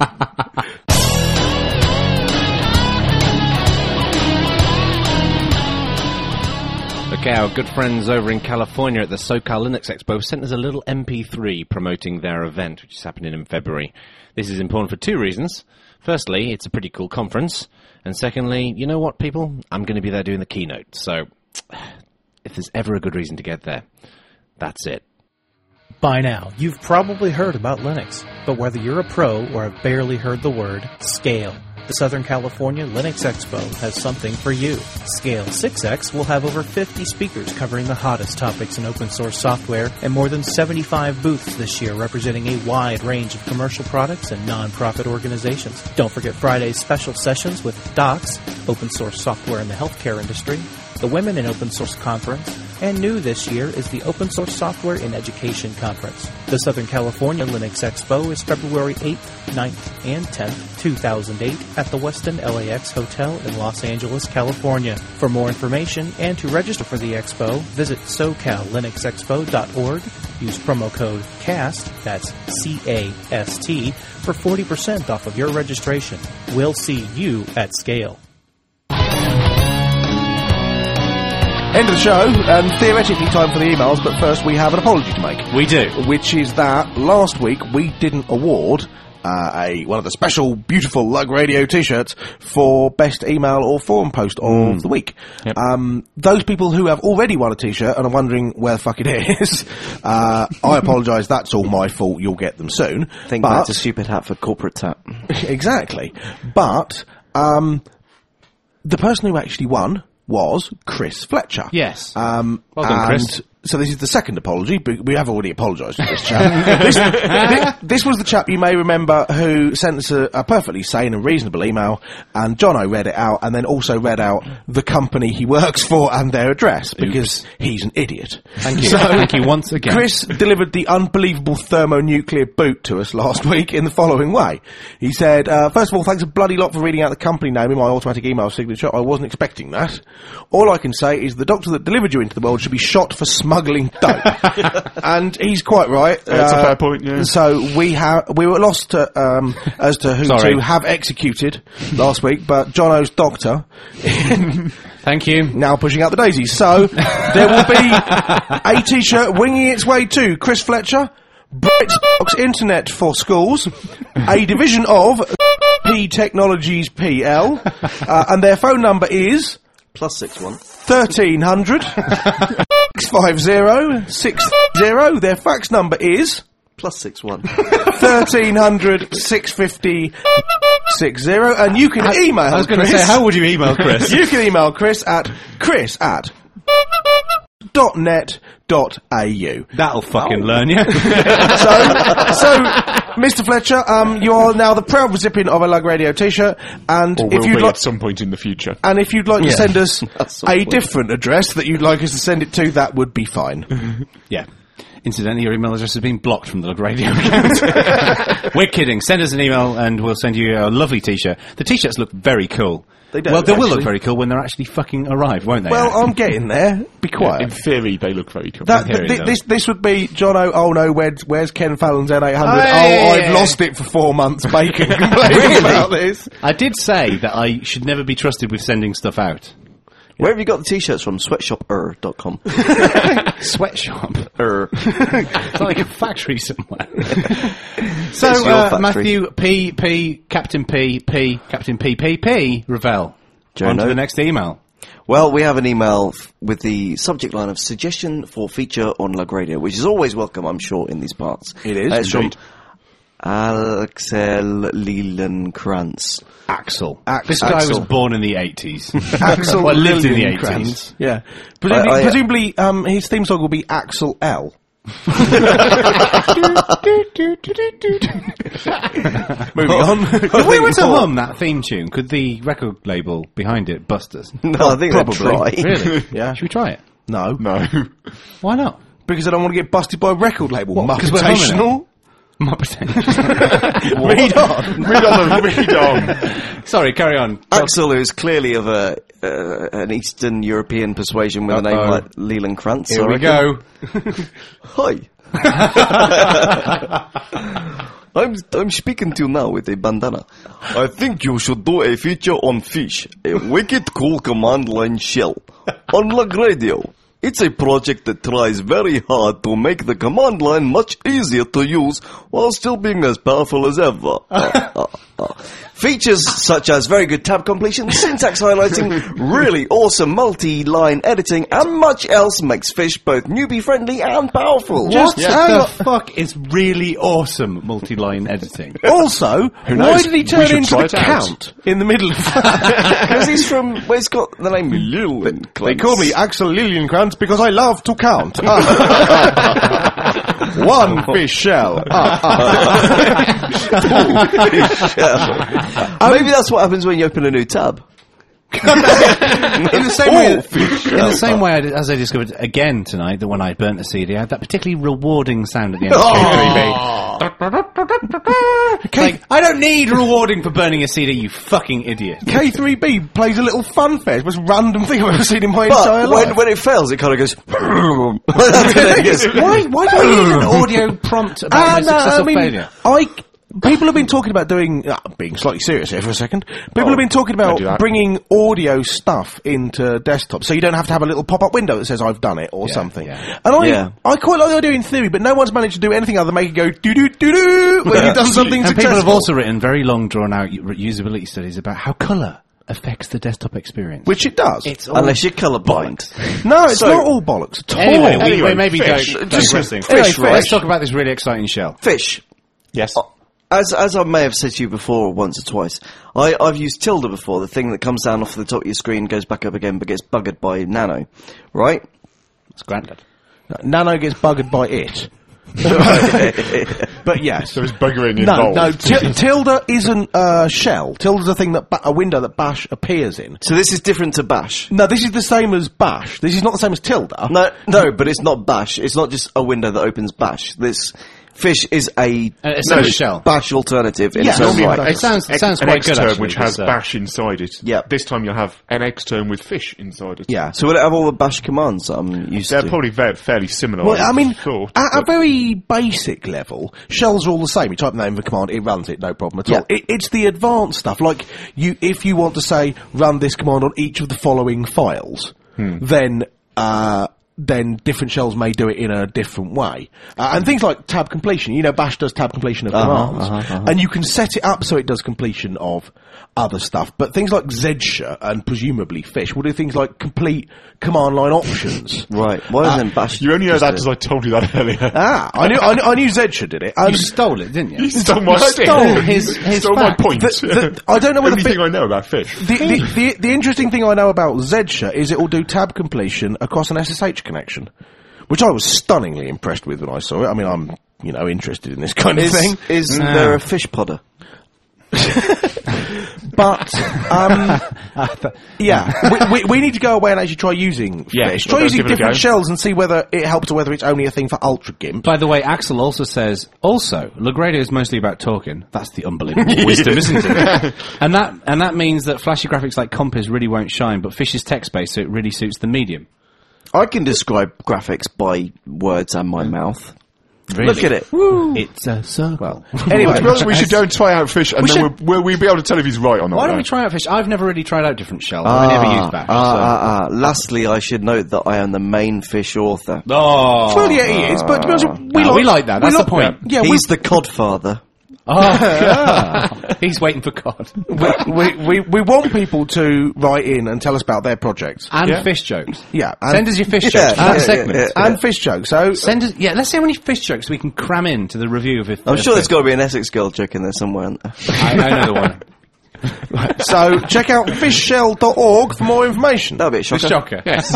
Okay, our good friends over in California at the SoCal Linux Expo sent us a little M P three promoting their event, which is happening in February. This is important for two reasons. Firstly, it's a pretty cool conference. And secondly, you know what, people? I'm going to be there doing the keynote. So, if there's ever a good reason to get there, that's it. By now, you've probably heard about Linux, but whether you're a pro or have barely heard the word, Scale. The Southern California Linux Expo has something for you. Scale six X will have over fifty speakers covering the hottest topics in open source software and more than seventy-five booths this year representing a wide range of commercial products and non-profit organizations. Don't forget Friday's special sessions with Docs, open source software in the healthcare industry, the Women in Open Source Conference, and new this year is the Open Source Software in Education Conference. The Southern California Linux Expo is February eighth, ninth, and tenth, two thousand eight at the Westin L A X Hotel in Los Angeles, California. For more information and to register for the expo, visit so cal linux expo dot org. Use promo code CAST, that's C A S T, for forty percent off of your registration. We'll see you at Scale. End of the show, and theoretically time for the emails, but first we have an apology to make. We do. Which is that last week we didn't award uh, a one of the special, beautiful Lug Radio t-shirts for best email or forum post of the week. Yep. Um, those people who have already won a t-shirt and are wondering where the fuck it is, uh, I apologise, that's all my fault, you'll get them soon. Think but, back to Stupid Hat for corporate tap. Exactly. But, um, the person who actually won was Chris Fletcher. Yes. Um, Well done, and Chris. So this is the second apology, but we have already apologised to this chap. this, this, this was the chap you may remember who sent us a, a perfectly sane and reasonable email, and Jono read it out, and then also read out the company he works for and their address, because he's an idiot. Thank you. So, Thank you once again. Chris delivered the unbelievable thermonuclear boot to us last week in the following way. He said, uh, first of all, thanks a bloody lot for reading out the company name in my automatic email signature. I wasn't expecting that. All I can say is the doctor that delivered you into the world should be shot for smuggling dope. And he's quite right. That's a fair point, yeah. So we have we were lost to, um, as to who Sorry. to have executed last week, but Jono's doctor Thank you. now pushing out the daisies. So there will be a t-shirt winging its way to Chris Fletcher, Brexbox Internet for Schools, a division of P Technologies P L, uh, and their phone number is Plus six one. thirteen hundred six five zero six zero. Their fax number is Plus six one. thirteen hundred six fifty six zero, and you can email I was going to Chris. say, how would you email Chris? You can email Chris at chris at dot net dot a u. That'll fucking learn you. so, so, Mister Fletcher, um, you are now the proud recipient of a Lug Radio t-shirt, and Or if will you'd be like, at some point in the future. and if you'd like to Yeah. send us That's a the point. different address that you'd like us to send it to, that would be fine. Yeah. Incidentally, your email address has been blocked from the Lug Radio account. We're kidding. Send us an email and we'll send you a lovely t-shirt. The t-shirts look very cool. They do, Well, they will look actually. very cool when they're actually fucking arrive, won't they? Well, I'm getting there. Be quiet. In theory, they look very cool. That, Here th- it th- is. this this would be Jono. Oh no, where's where's Ken Fallon's N eight hundred? Hey! Oh, I've lost it for four months. Bacon complaining about this. I did say that I should never be trusted with sending stuff out. Where have you got the t-shirts from? sweatshop er dot com. Sweatshop. Er. It's like a factory somewhere. so, It's your uh, factory. Matthew P. P. Captain P. P. Captain P. P. P. Ravel. On to Jono. the next email. Well, we have an email f- with the subject line of suggestion for feature on Lug Radio, which is always welcome, I'm sure, in these parts. It is, Uh, it's from indeed. Axel Lillenkrantz. Axel. Axel. This guy Axel. was born in the eighties. Axel well, lived in the eighties. Lillenkrantz. Yeah. Presumably, I- I- presumably um, his theme song will be Axel L. Moving on. If we were to hum that theme tune, could the record label behind it bust us? No, I think they'd Probably. try. Really? Yeah. Should we try it? No. No. Why not? Because I don't want to get busted by a record label. What, 'cause we're humming Muppetational. Muppet. Read on. read on, the, read on. Sorry, carry on. Axel, who's clearly of a uh, an Eastern European persuasion with a name Uh-oh. like Lillenkrantz. Here I we reckon. go. Hi. I'm I'm speaking to you now with a bandana. I think you should do a feature on Fish, a wicked cool command line shell on Lug Radio. It's a project that tries very hard to make the command line much easier to use while still being as powerful as ever. Uh, uh, uh. Features such as very good tab completion, syntax highlighting, really awesome multi-line editing, and much else makes Fish both newbie-friendly and powerful. Just Hang the on. fuck is really awesome multi-line editing. Also, why knows? did he We turn should into try the it out. Count in the middle of that? Because he's from, well, he's got the name Lillenkrantz. They call me Axel Lillenkrantz because I love to count. One fish shell. Maybe that's what happens when you open a new tab. in the same way, in the same way I, as I discovered again tonight that when I burnt a C D, I had that particularly rewarding sound at the end. Of K three B. Like, I don't need rewarding for burning a C D, you fucking idiot. K three B plays a little fun fair. It's the most random thing I've ever seen in my entire But life. when, when it fails, it kind of goes... why? Why do we need an audio prompt about Ah, a no, successful I mean, failure? I, people have been talking about doing, uh, being slightly serious here for a second, people have been talking don't do about that. bringing audio stuff into desktop, so you don't have to have a little pop-up window that says I've done it or Yeah, something. yeah. And I, Yeah. I quite like the idea in theory, but no one's managed to do anything other than make it go doo-doo-doo-doo when you've done something And successful. people have also written very long, drawn-out u- usability studies about how colour affects the desktop experience. Which it does. it's all Unless you're colourblind. no, it's So- not all bollocks at all. Anyway, we, Anyway, we maybe fish. go Just digressing. fish, Anyway, right? Let's talk about this really exciting shell. Fish. Yes. As as I may have said to you before once or twice, I, I've used Tilda before, the thing that comes down off the top of your screen, goes back up again, but gets buggered by Nano. Right? It's granddad. Nano gets buggered by it. But yes. There was buggering No, involved. no, Til- Tilda isn't a shell. Tilda's a thing that, ba- a window that Bash appears in. So this is different to Bash. No, this is the same as Bash. This is not the same as Tilda. No, no, but it's not Bash. It's not just a window that opens Bash. This Fish is a Uh, it's no, not a shell. Bash alternative in Yeah, its own normally right. It sounds, it Ex- sounds an quite good, X-term actually. which has this, uh, bash inside it. Yeah. This time you'll have an X-term with fish inside it. Yeah. So will it have all the Bash commands that I'm used They're to? probably very, fairly similar. Well, I mean, thought, at a but- very basic level, shells are all the same. You type the name of a command, it runs it, no problem at Yeah. all. It, it's the advanced stuff, like you, if you want to say, run this command on each of the following files, then, uh, then different shells may do it in a different way. Uh, and things like tab completion, you know, Bash does tab completion of Uh-huh, commands. uh-huh, uh-huh. And you can set it up so it does completion of other stuff. But things like Zscaler and presumably Fish will do things like complete command line options. Right. Why Uh, isn't Bash? You only know just that a- because I told you that earlier. Ah, I knew, I knew, I knew Zscaler did it. And You stole it, didn't you? You stole my You stick. stole his, his stole my fact. point. The- the- I don't know whether Everything fi- I know about fish. The, the, the, the interesting thing I know about Zscaler is it will do tab completion across an S S H connection, which I was stunningly impressed with when I saw it. I mean, I'm, you know, interested in this kind of Is, thing. is No. there a fish podder? But, um, yeah, we, we, we need to go away and actually try using Yeah, Fish. we'll Try go using give it a different go. shells and see whether it helps or whether it's only a thing for Ultra Gimp. By the way, Axel also says, also, Lugradio is mostly about talking. That's the unbelievable wisdom, isn't it? And that, and that means that flashy graphics like Compass really won't shine, but Fish is text-based, so it really suits the medium. I can describe graphics by words and my mouth. Really? Look at it. It's a circle. Anyway, To be honest, we should go and try out fish, and We then should- we'll, we'll, we'll be able to tell if he's right or not. Why don't though. we try out Fish? I've never really tried out different shells. I've never used Bash. Ah, so. ah, ah. Lastly, I should note that I am the main Fish author. Oh, well, yeah, he is, but to be honest, we, No, like, we like that. That's we the point. Yeah, we, He's the Codfather. Oh, God. He's waiting for God. we, we, we, we want people to write in and tell us about their projects. And Yeah. fish jokes. Yeah. And, Send us your fish Yeah, jokes. yeah, That yeah, segment. yeah, yeah. and fish jokes. So, Send us, yeah, let's see how many fish jokes we can cram into the review of it. I'm sure there's got to be an Essex girl joke in there somewhere. isn't there? I, I know the one. so check out fish shell dot org for more information. That'll be a shocker. Shocker. Yes.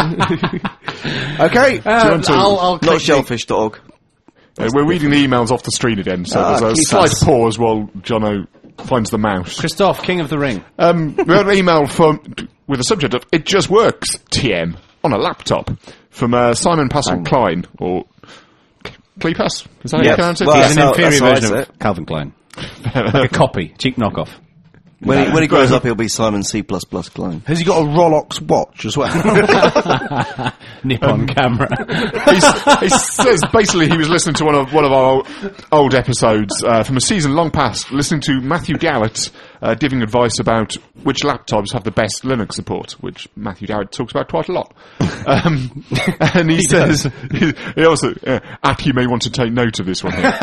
Okay. Um, to- I'll, I'll Not click shellfish dot org. Uh, we're reading the emails off the screen again, so Ah, there's a keep slight us. pause while Jono finds the mouse. Christoph, King of the Ring. Um, we had an email from with the subject of "It just works" T M on a laptop from uh, Simon Pascal Klein or Kleepas. Is that how you Yep. pronounce it? Well, He's that's an how- inferior that's how I version say of it. Calvin Klein. Like a copy, cheap knockoff. When he, when he grows up, he'll be Simon C++ Klein. Has he got a Rolex watch as well? Nippon camera. He's, he says basically he was listening to one of one of our old, old episodes uh, from a season long past, listening to Matthew Garrett uh, giving advice about which laptops have the best Linux support, which Matthew Garrett talks about quite a lot. Um, and he, says he, he also uh, Ak, you may want to take note of this one here.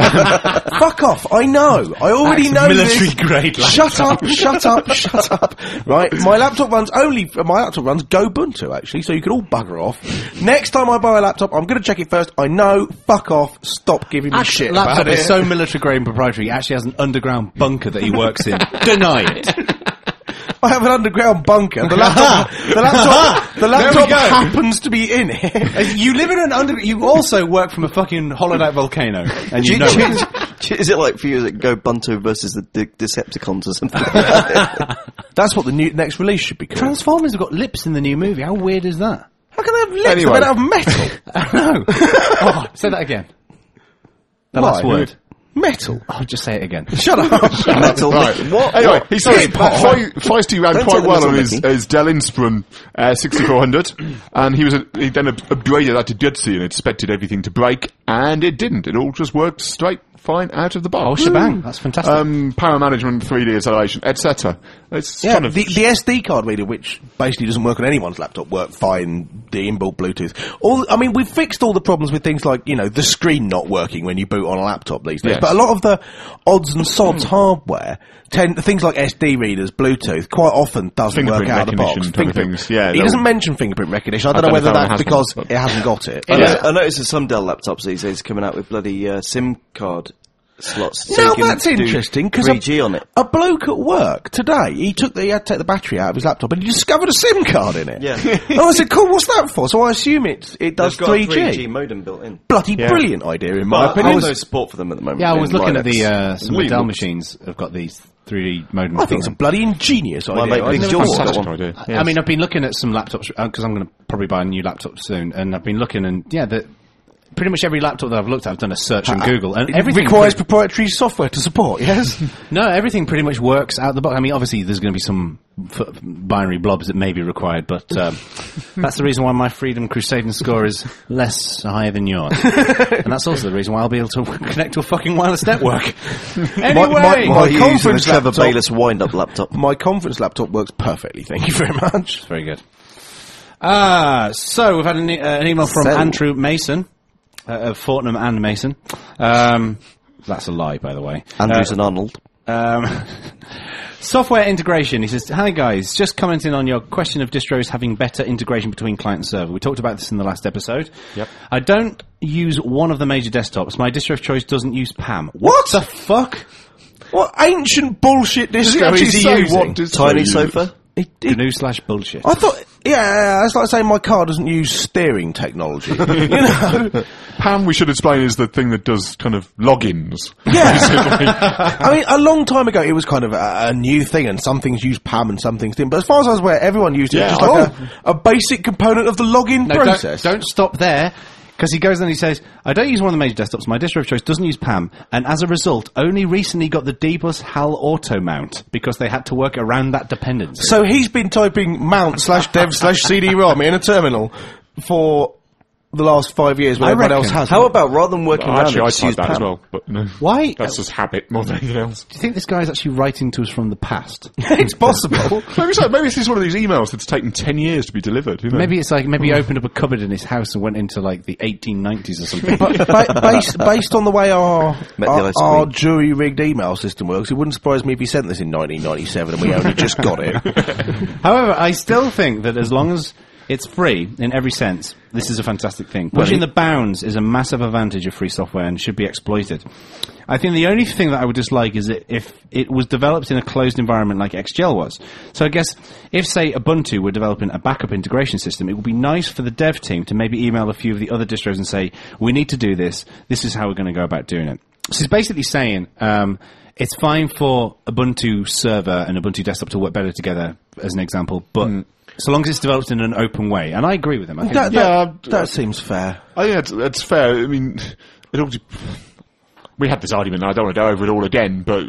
Fuck off! I know. I already That's know military this. grade Shut up! Shut up! Shut up! Right, my laptop runs only. My laptop runs Gobuntu actually, so you can all bugger off. Next time I buy a laptop, I'm going to check it first. I know. Fuck off! Stop giving me shit laptop about it. is so military grade and proprietary. He actually has an underground bunker that he works in. Deny it. I have an underground bunker. The laptop, the laptop, the laptop happens to be in it. You live in an under. You also work from a fucking hollowed out volcano, and you know it. Is it like for you that go Bunto versus the De- Decepticons or something? That's what the new next release should be called. Transformers have got lips in the new movie. How weird is that? How can they have lips? Anyway. They're made out of metal. No. Oh, say that again. The Why? last word. Metal. Oh, just say it again. Shut up. Metal. Right. What? Anyway, What? he says Hey, Paul. Fe- Feisty ran Don't quite take the well whistle, on his, Mickey. his Dell Inspiron uh, sixty-four hundred, and he was a, he then up- upgraded that to Gutsy and expected everything to break, and it didn't. It all just worked straight fine out of the box. Oh, shebang. That's fantastic. Um, power management, three D acceleration, et cetera. It's Yeah, kind of the, the S D card reader, which basically doesn't work on anyone's laptop, worked fine. The inbuilt Bluetooth. All, I mean, we've fixed all the problems with things like, you know, the screen not working when you boot on a laptop these days. Yes. But a lot of the odds and sods hardware, tend, things like S D readers, Bluetooth, quite often doesn't work Fingerprint out of the box. recognition type of things. Yeah, he they'll- doesn't mention fingerprint recognition. I I don't know don't know whether if that one that's has because one, but- it hasn't got it. I, Uh, know, I noticed that some Dell laptops these days coming out with bloody uh, SIM card slots. so Now you can that's do interesting because three G on it. a bloke at work today, he took the, he had to take the battery out of his laptop and he discovered a SIM card in it. Yeah. And I said, "Cool, what's that for?" So I assume it it does They've got a three G. three G modem built in. Bloody Yeah. brilliant idea, in my But I opinion. have no support for them at the moment. Yeah, I was in looking at Linux. the uh, some of the Really Dell looks- machines have got these three D modems. I think it's a bloody ingenious My idea. mate I've Big never George thought of got it. fantastic one. idea. I yes. mean, I've been looking at some laptops because I'm going to probably buy a new laptop soon, and I've been looking, and yeah, the, pretty much every laptop that I've looked at, I've done a search on Google, and It everything requires pretty- proprietary software to support, yes? no, everything pretty much works out the box. I mean, obviously, there's going to be some f- binary blobs that may be required, but um, that's the reason why my Freedom Crusading score is less higher than yours, and that's also the reason why I'll be able to connect to a fucking wireless network. Anyway, my- While conference you're using the Trevor laptop- Bayliss wind-up laptop. My conference laptop works perfectly, thank you very much. very good. Ah, so we've had an, e- uh, an email from So- Andrew Mason. Uh, of Fortnum and Mason. Um, that's a lie, by the way. Andrews Uh, and Arnold. um, software integration. He says, "Hi guys, just commenting on your question of distros having better integration between client and server. We talked about this in the last episode. Yep. I don't use one of the major desktops. My distro of choice doesn't use P A M. What? the fuck? What ancient bullshit Does it distro actually is he say using? what distro Tiny you use? sofa. It- it- GNU slash bullshit. I thought, yeah, that's like saying my car doesn't use steering technology. You know? Pam, we should explain, is the thing that does kind of logins. Yeah. I mean, a long time ago, it was kind of a, a new thing, and some things used P A M and some things didn't. But as far as I was aware, everyone used it Yeah, just oh. like a, a basic component of the login No, don't, process. don't stop there, because he goes and he says, I don't use one of the major desktops. My distro of choice doesn't use P A M, and as a result, only recently got the Dbus HAL Auto Mount, because they had to work around that dependency. So he's been typing mount slash dev slash C D ROM in a terminal for the last five years where I everyone else reckon. has. How about rather than working Well, around actually, it, I just tried use that as Pam? well, but no. Why? That's just habit more than anything else. Do you think this guy is actually writing to us from the past? It's possible. Maybe so. Maybe this is one of these emails that's taken ten years to be delivered. You know? Maybe it's like maybe he opened up a cupboard in his house and went into like the eighteen nineties or something. But ba- based, based on the way our Met the our, ice our cream. jury-rigged email system works, it wouldn't surprise me if he sent this in nineteen ninety-seven and we only just got it. However, I still think that as long as it's free in every sense, this is a fantastic thing. Pushing the bounds is a massive advantage of free software and should be exploited. I think the only thing that I would dislike is that if it was developed in a closed environment like X G L was. So I guess if, say, Ubuntu were developing a backup integration system, it would be nice for the dev team to maybe email a few of the other distros and say, we need to do this, this is how we're going to go about doing it. So it's basically saying, um, it's fine for Ubuntu server and Ubuntu desktop to work better together, as an example, but mm. so long as it's developed in an open way. And I agree with him. I think That, Yeah, that, that seems fair. I think that's, that's fair. I mean, it all, we had this argument, and I don't want to go over it all again, but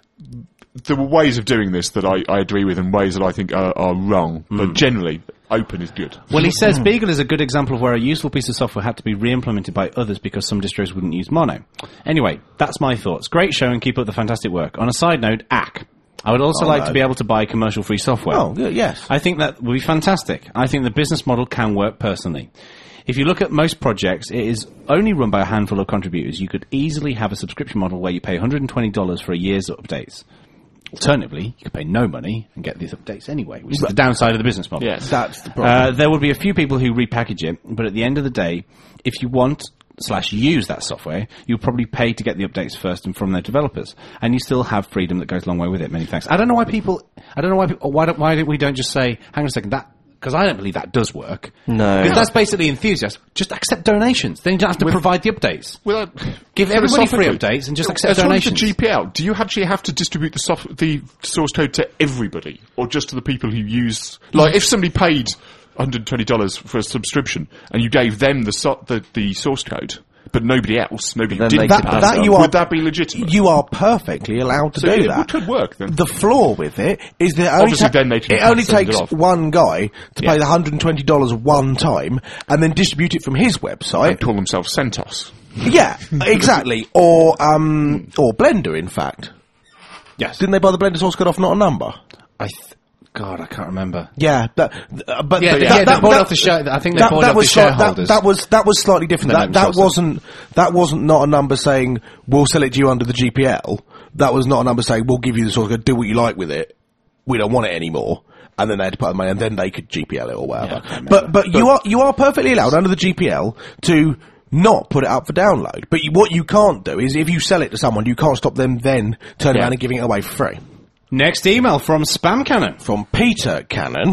there were ways of doing this that I, I agree with and ways that I think are, are wrong. Mm. But generally, open is good. Well, he says Beagle is a good example of where a useful piece of software had to be re-implemented by others because some distros wouldn't use Mono. Anyway, that's my thoughts. Great show and keep up the fantastic work. On a side note, A C K. I would also Oh, like no. to be able to buy commercial free software. Oh, good, yes. I think that would be fantastic. I think the business model can work personally. If you look at most projects, it is only run by a handful of contributors. You could easily have a subscription model where you pay one hundred twenty dollars for a year's updates. Alternatively, you could pay no money and get these updates anyway, which is the downside of the business model. Yes. That's the Uh, problem. there will be a few people who repackage it, but at the end of the day, if you want slash use that software, you'll probably pay to get the updates first and from their developers, and you still have freedom that goes a long way with it. Many thanks. I don't know why people. I don't know why. People, why don't why don't we don't just say, hang on a second, that. Because I don't believe that does work. No. Because that's basically enthusiasts. Just accept donations. Then you don't have to With- provide the updates. Without, Give everybody free philosophically, updates and just accept as long as the donations. G P L, do you actually have to distribute the soft, the source code to everybody, or just to the people who use? Like, if somebody paid one hundred twenty dollars for a subscription and you gave them the so, the, the source code, but nobody else, nobody Then didn't they pass could it pass that on, you are- would that be legitimate? You are perfectly allowed to So do it that. could work then. The flaw with it is that it only, Obviously ta- then they can it only send it takes off. one guy to Yeah. pay the one hundred twenty dollars one time and then distribute it from his They website. call themselves CentOS. Yeah, exactly. Or um, or Blender, in fact. Yes. Didn't they buy the Blender source code off Not a Number? I. Th- God, I can't remember. Yeah, that, uh, but Yeah, but yeah, they bought off the share- I think they bought off the was sli- that, shareholders. that was that was slightly different. They That let that themselves wasn't that wasn't not a number saying we'll sell it to you under the G P L. That was not a number saying we'll give you the source code, do what you like with it. We don't want it anymore. And then they had to put the money, and then they could G P L it or whatever. Yeah, I can't but but you are you are perfectly allowed under the G P L to not put it up for download. But you, what you can't do is if you sell it to someone, you can't stop them then turning Yeah. around and giving it away for free. Next email from Spam Cannon. From Peter Cannon.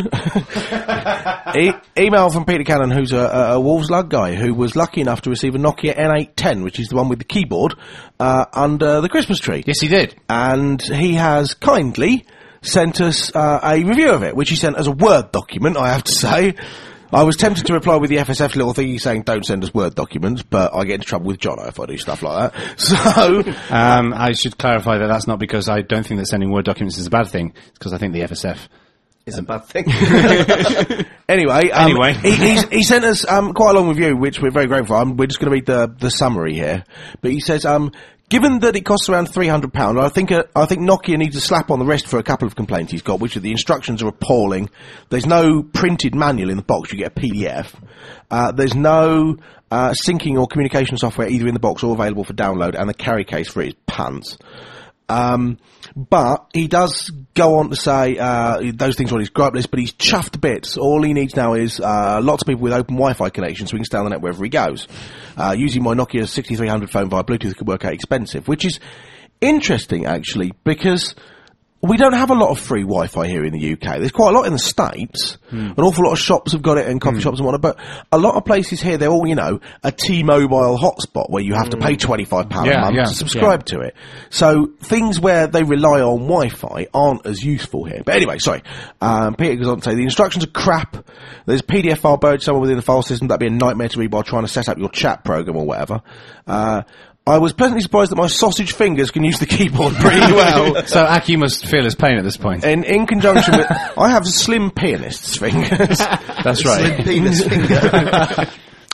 e- email from Peter Cannon, who's a, a, a Wolves Lug guy, who was lucky enough to receive a Nokia N eight ten, which is the one with the keyboard, uh, under the Christmas tree. Yes, he did. And he has kindly sent us uh, a review of it, which he sent as a Word document, I have to say. I was tempted to reply with the F S F little thingy saying don't send us Word documents, but I get into trouble with Jono if I do stuff like that. So, Um, I should clarify that that's not because I don't think that sending Word documents is a bad thing. It's because I think the F S F It's a bad thing. anyway, um, Anyway. he, he's, he sent us um, quite a long review, which we're very grateful for. Um, we're just going to read the, the summary here. But he says, um, given that it costs around three hundred pounds, I think uh, I think Nokia needs a slap on the wrist for a couple of complaints he's got, which are the instructions are appalling. There's no printed manual in the box. You get a P D F. Uh, there's no uh, syncing or communication software either in the box or available for download, and the carry case for it is pants. Um, but he does go on to say uh, those things are on his gripe list, but he's chuffed to bits. All he needs now is uh, lots of people with open Wi-Fi connections so he can stay on the net wherever he goes. Uh, using my Nokia sixty-three hundred phone via Bluetooth could work out expensive, which is interesting, actually, because we don't have a lot of free Wi-Fi here in the U K. There's quite a lot in the States. Mm. An awful lot of shops have got it and coffee mm. shops and whatnot, but a lot of places here, they're all, you know, a T-Mobile hotspot where you have to pay twenty-five pounds Yeah, a month yeah, to subscribe yeah. to it. So things where they rely on Wi-Fi aren't as useful here. But anyway, sorry. Um, Peter goes on to say, the instructions are crap. There's a P D F file buried somewhere within the file system. That'd be a nightmare to read while trying to set up your chat program or whatever. Uh, I was pleasantly surprised that my sausage fingers can use the keyboard pretty well. So Aki must feel his pain at this point. In, in conjunction with, I have slim pianist's fingers. That's right. Slim penis finger.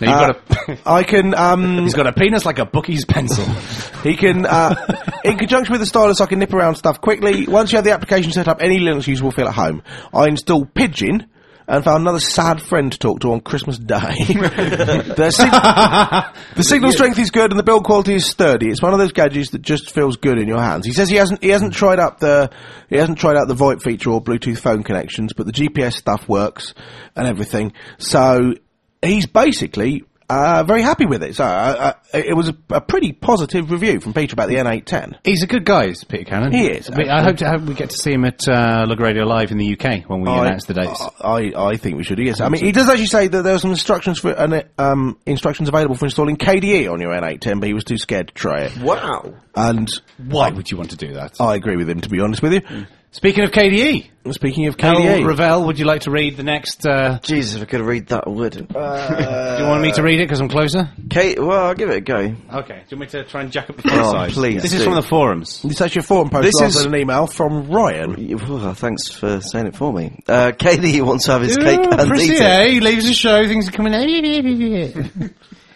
Now you've Uh, got a, I can. Um, he's got a penis like a bookie's pencil. He can, uh, in conjunction with the stylus, I can nip around stuff quickly. Once you have the application set up, any Linux user will feel at home. I installed Pidgin and found another sad friend to talk to on Christmas Day. the, sig- the signal strength is good and the build quality is sturdy. It's one of those gadgets that just feels good in your hands. He says he hasn't he hasn't tried up the he hasn't tried out the VoIP feature or Bluetooth phone connections, but the G P S stuff works and everything. So he's basically Uh, very happy with it. So uh, uh, it was a, a pretty positive review from Peter about the N eight ten. He's a good guy, is Peter Cannon. He is. I, I hope to have, we get to see him at uh, Lug Radio Live in the U K when we I, announce the dates. I, I think we should. Yes, I mean he does actually say that there are some instructions for uh, um, instructions available for installing K D E on your N eight ten, but he was too scared to try it. Wow. And why would you want to do that? I agree with him, to be honest with you. Mm. Speaking of K D E, speaking of K D E, El Ravel, would you like to read the next? Uh, Jesus, if I could read that, I would. Uh, do you want me to read it because I'm closer? Kate, well, I'll give it a go. Okay. Do you want me to try and jack up the font Oh, size? please This is do. from the forums. This is your forum post This rather is- than an email from Ryan. Well, thanks for saying it for me. Uh, K D E wants to have his cake and eat it. He leaves the show. Things are coming out.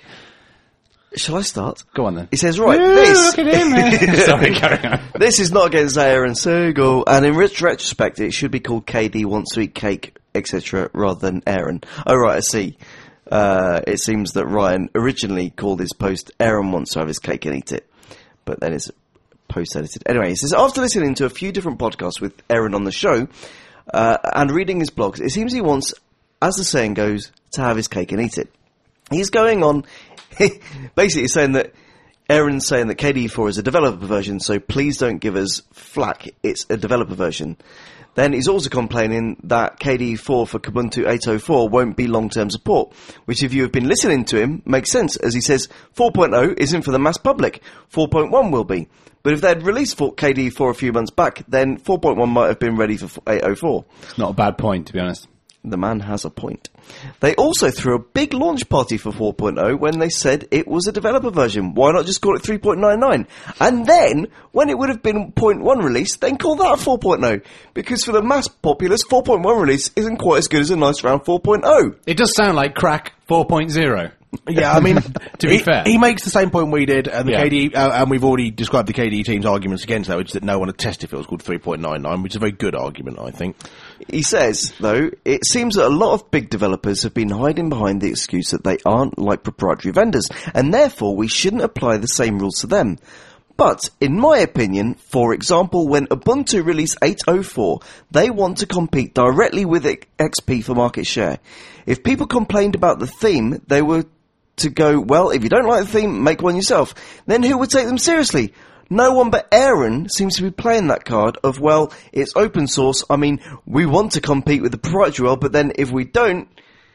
Shall I start? Go on then. He says, right, Ooh, this... look at him, man. Sorry, carry on. This is not against Aaron Segal, and in ret- retrospect, it should be called K D wants to eat cake, et cetera, rather than Aaron. Oh, right, I see. Uh, it seems that Ryan originally called his post Aaron wants to have his cake and eat it, but then it's post-edited. Anyway, he says, after listening to a few different podcasts with Aaron on the show, uh, and reading his blogs, it seems he wants, as the saying goes, to have his cake and eat it. He's going on, basically saying that Aaron's saying that K D E four is a developer version, so please don't give us flack, it's a developer version. Then he's also complaining that K D E four for Kubuntu eight oh four won't be long-term support, which if you have been listening to him, makes sense, as he says four point oh isn't for the mass public, four point one will be. But if they'd released K D E four a few months back, then four point one might have been ready for eight oh four. It's not a bad point, to be honest. The man has a point. They also threw a big launch party for four point oh when they said it was a developer version. Why not just call it three point nine nine? And then, when it would have been point one release, then call that a four point oh. Because for the mass populace, four point one release isn't quite as good as a nice round four point oh. It does sound like crack four point oh. Yeah, I mean, to be he, fair, he makes the same point we did, and the Yeah. K D E, uh, and we've already described the K D E team's arguments against that, which is that no one had tested if it was called three point nine nine, which is a very good argument, I think. He says, though, it seems that a lot of big developers have been hiding behind the excuse that they aren't like proprietary vendors, and therefore we shouldn't apply the same rules to them. But, in my opinion, for example, when Ubuntu released eight oh four, they want to compete directly with X P for market share. If people complained about the theme, they were to go, well, if you don't like the theme, make one yourself. Then who would take them seriously? No one but Aaron seems to be playing that card of, well, it's open source. I mean, we want to compete with the proprietary world, but then if we don't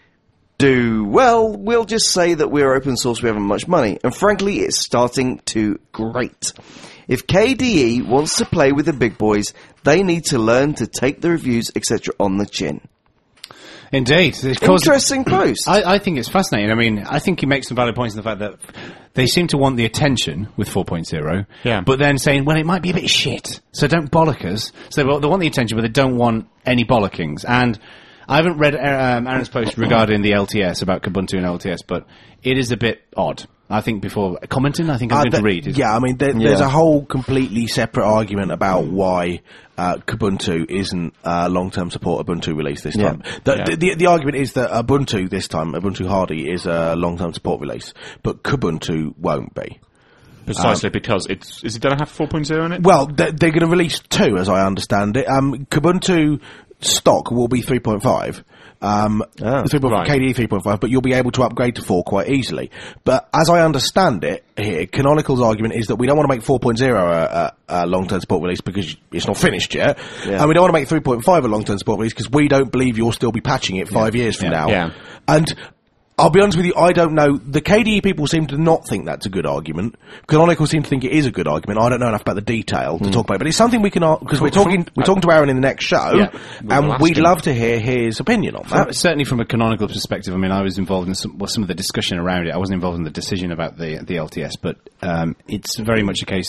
do well, we'll just say that we're open source, we haven't much money. And frankly, it's starting to grate. If K D E wants to play with the big boys, they need to learn to take the reviews, et cetera on the chin. Indeed. It's caused- Interesting post. I, I think it's fascinating. I mean, I think he makes some valid points in the fact that they seem to want the attention with four point oh, Yeah. but then saying, well, it might be a bit shit, so don't bollock us. So well, they want the attention, but they don't want any bollockings. And I haven't read um, Aaron's post regarding the L T S, about Kubuntu and L T S, but it is a bit odd. I think before commenting, I think I'm Uh, going th- to read. Is yeah, I mean, there, Yeah. there's a whole completely separate argument about why uh, Kubuntu isn't uh, long-term support Ubuntu release this Yeah. time. The, Yeah. the, the, the argument is that Ubuntu this time, Ubuntu Hardy, is a long-term support release, but Kubuntu won't be. Precisely because it's is it going to have four point oh in it? Well, they're, they're going to release two, as I understand it. Um, Kubuntu stock will be three point five. Um, Oh, three point five right. K D E three point five, but you'll be able to upgrade to four quite easily. But as I understand it here, Canonical's argument is that we don't want to make four point oh a, a, a long-term support release because it's not finished yet, Yeah. and we don't want to make three point five a long-term support release because we don't believe you'll still be patching it five years from Yeah. now. Yeah. And I'll be honest with you, I don't know. The K D E people seem to not think that's a good argument. Canonical seem to think it is a good argument. I don't know enough about the detail to talk about it, but it's something we can, because we're talking, we're talking to Aaron in the next show, Yeah. and We'll we'd ask him. love to hear his opinion on From- that. certainly from a canonical perspective, I mean, I was involved in some, well, some of the discussion around it. I wasn't involved in the decision about the the L T S, but um, it's very much a case of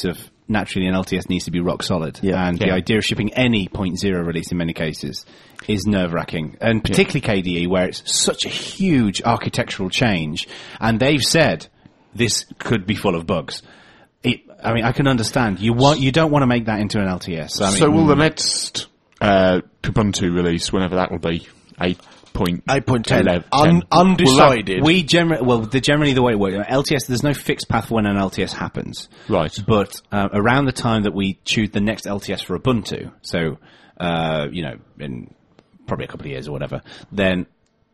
naturally an L T S needs to be rock solid. Yeah. And the Yeah. idea of shipping any point zero release in many cases is nerve-wracking. And particularly K D E, where it's such a huge architectural change. And they've said this could be full of bugs. It, I mean, I can understand. You want, you don't want to make that into an L T S. I mean, So will the next uh, Kubuntu release, whenever that will be, eight point eight point ten. eleven, Un- undecided. we generally, well, the, generally the way it works, L T S, there's no fixed path for when an L T S happens. Right. But uh, around the time that we choose the next L T S for Ubuntu, so, uh, you know, in probably a couple of years or whatever, then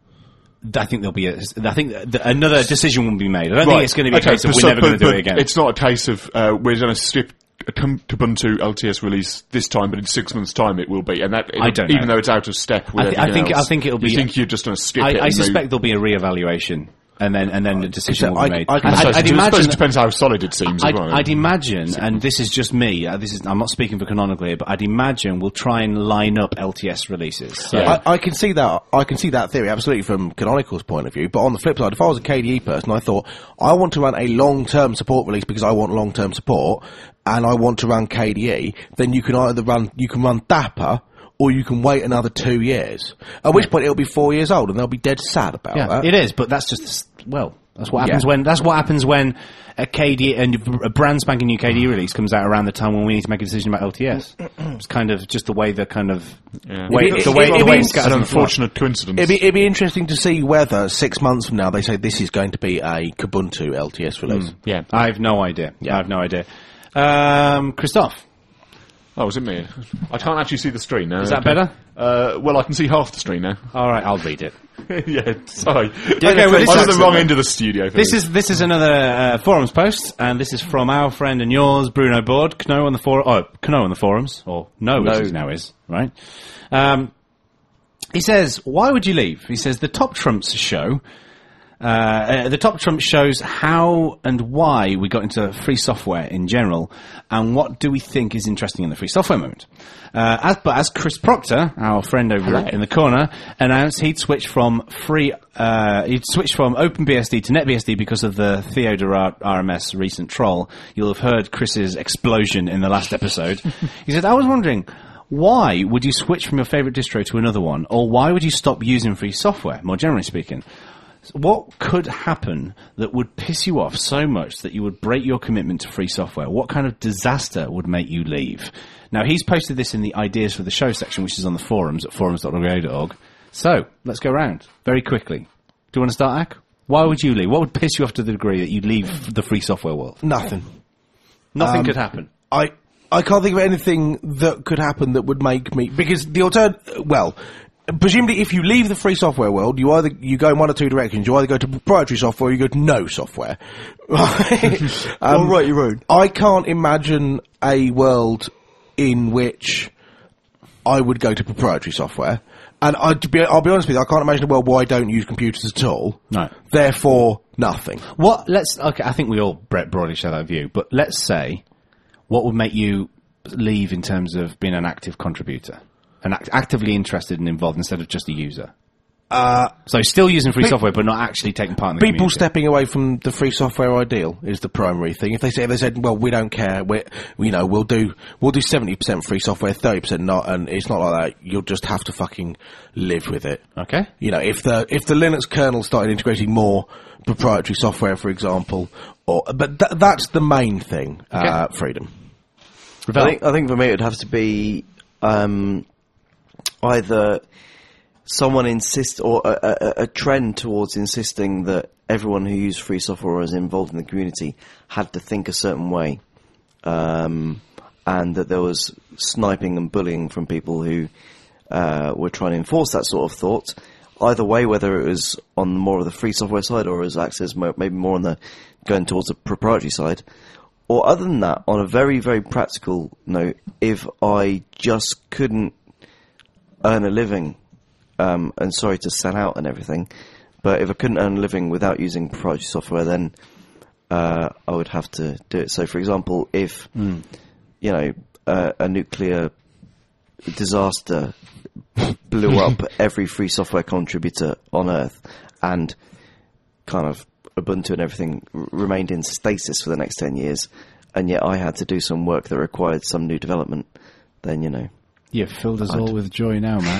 I think there'll be a, I think th- another decision will be made. I don't think it's going to be Okay, a case of but we're so- never going to but- do but it again. It's not a case of uh, we're going to skip a Kum- Kubuntu L T S release this time, but in six months' time it will be. And that, I don't even know. though it's out of step with I, thi- I everything think else, I think it'll be. You think you're just going to skip I, it? I and suspect move? there'll be a re-evaluation, and then and then the decision will be I- made. I And can- I'd, So I'd I suppose imagine. it depends how solid it seems. I'd, as well. I'd imagine, and this is just me. Uh, this is I'm not speaking for Canonically, but I'd imagine we'll try and line up L T S releases. So, Yeah. I, I can see that. I can see that theory absolutely from Canonical's point of view. But on the flip side, if I was a K D E person, I thought I want to run a long-term support release because I want long-term support, and I want to run K D E. Then you can either run you can run Dapper, or you can wait another two years. At which point it'll be four years old, and they'll be dead sad about yeah, that. it is. But that's just s- well. That's what happens Yeah. when that's what happens when a K D E and a brand spanking new K D E release comes out around the time when we need to make a decision about L T S. It's kind of just the way the kind of Yeah. way It- the it- way it- the it way means- it's It's scattered an on the floor. unfortunate coincidence. It'd be, it'd be interesting to see whether six months from now they say this is going to be a Kubuntu L T S release. yeah. I have no idea. I have no idea. Um, Christoph, Oh, was it me? I can't actually see the screen now. Is that Okay. better? Uh, well, I can see half the screen now. all right, I'll read it. yeah, sorry. Okay, well, this I'm at is- the wrong end of the studio. For This is this is another uh, forums post, and this is from our friend and yours, Bruno Board, Kno on the for oh Kno on the forums, or No, No. as it now is, right? Um, he says, "Why would you leave?" He says, "The Top Trumps show." Uh, uh, the Top Trump shows how and why we got into free software in general, and what do we think is interesting in the free software movement. Uh, as, but as Chris Proctor, our friend over in the corner, announced he'd switched from free, uh, he'd switched from OpenBSD to NetBSD because of the Theodor R M S recent troll. You'll have heard Chris's explosion in the last episode. He said, "I was wondering, why would you switch from your favorite distro to another one, or why would you stop using free software, more generally speaking? What could happen that would piss you off so much that you would break your commitment to free software? What kind of disaster would make you leave?" Now, he's posted this in the ideas for the show section, which is on the forums at forums dot radio dot org. So, let's go round very quickly. Do you want to start, Ak? Why would you leave? What would piss you off to the degree that you'd leave the free software world? Nothing. Nothing Um, could happen. I I can't think of anything that could happen that would make me, because the alternative, well, presumably if you leave the free software world, you either you go in one or two directions. You either go to proprietary software or you go to no software. Right? um, Or write your own. I can't imagine a world in which I would go to proprietary software. And I, to be, I'll be honest with you, I can't imagine a world where I don't use computers at all. No. Therefore, nothing. What, let's, okay, I think we all bre- broadly share that view, but let's say, what would make you leave in terms of being an active contributor? And act- actively interested and involved instead of just a user? Uh, so still using free pe- software, but not actually taking part in the People community. stepping away from the free software ideal is the primary thing. If they say, if they said, well, we don't care, we you know, we'll do, we'll do seventy percent free software, thirty percent not, and it's not like that. You'll just have to fucking live with it. Okay. You know, if the, if the Linux kernel started integrating more proprietary software, for example, or, but th- that's the main thing, uh, freedom. I think, I think for me it would have to be um, either someone insist or a, a, a trend towards insisting that everyone who used free software or is involved in the community had to think a certain way, um, and that there was sniping and bullying from people who uh, were trying to enforce that sort of thought. Either way, whether it was on more of the free software side or as access mo- maybe more on the going towards the proprietary side. Or other than that, on a very, very practical note, if I just couldn't earn a living, um, and sorry to sell out and everything, but if I couldn't earn a living without using proprietary software, then uh, I would have to do it. So, for example, if, Mm. you know, uh, a nuclear disaster blew up every free software contributor on Earth and kind of Ubuntu and everything r- remained in stasis for the next ten years, and yet I had to do some work that required some new development, then, you know. You've filled us all with joy now, Matt.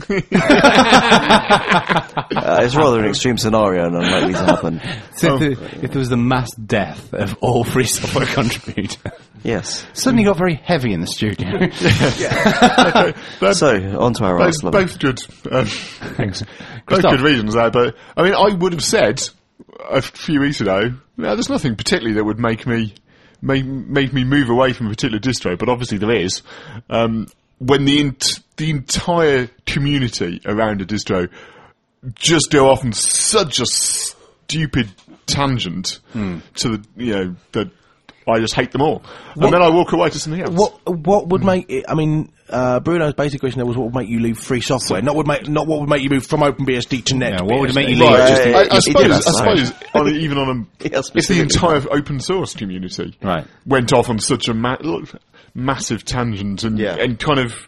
Uh, it's rather an extreme scenario and unlikely to happen. So if, there, if there was the mass death of all free software contributors, Yes. suddenly got very heavy in the studio. But So, on to our both, last level. both good, um, Thanks. both Christoph. good reasons there. But I mean, I would have said a few weeks ago, no, there's nothing particularly that would make me make, make me move away from a particular distro. But obviously there is. Um, when the ent- the entire community around a distro just go off on such a stupid tangent Hmm. to the you know that I just hate them all, and then I walk away to something else. What what would make it? I mean, uh, Bruno's basic question there was what would make you leave free software, not would make not what would make you move from OpenBSD to Net. Yeah, what would make you BSD. leave? Right, Just- uh, I, I he- he suppose, did I ask that. suppose, on a, even on a, He asked if the specifically. entire open source community Right. went off on such a ma- massive tangent and Yeah. and kind of,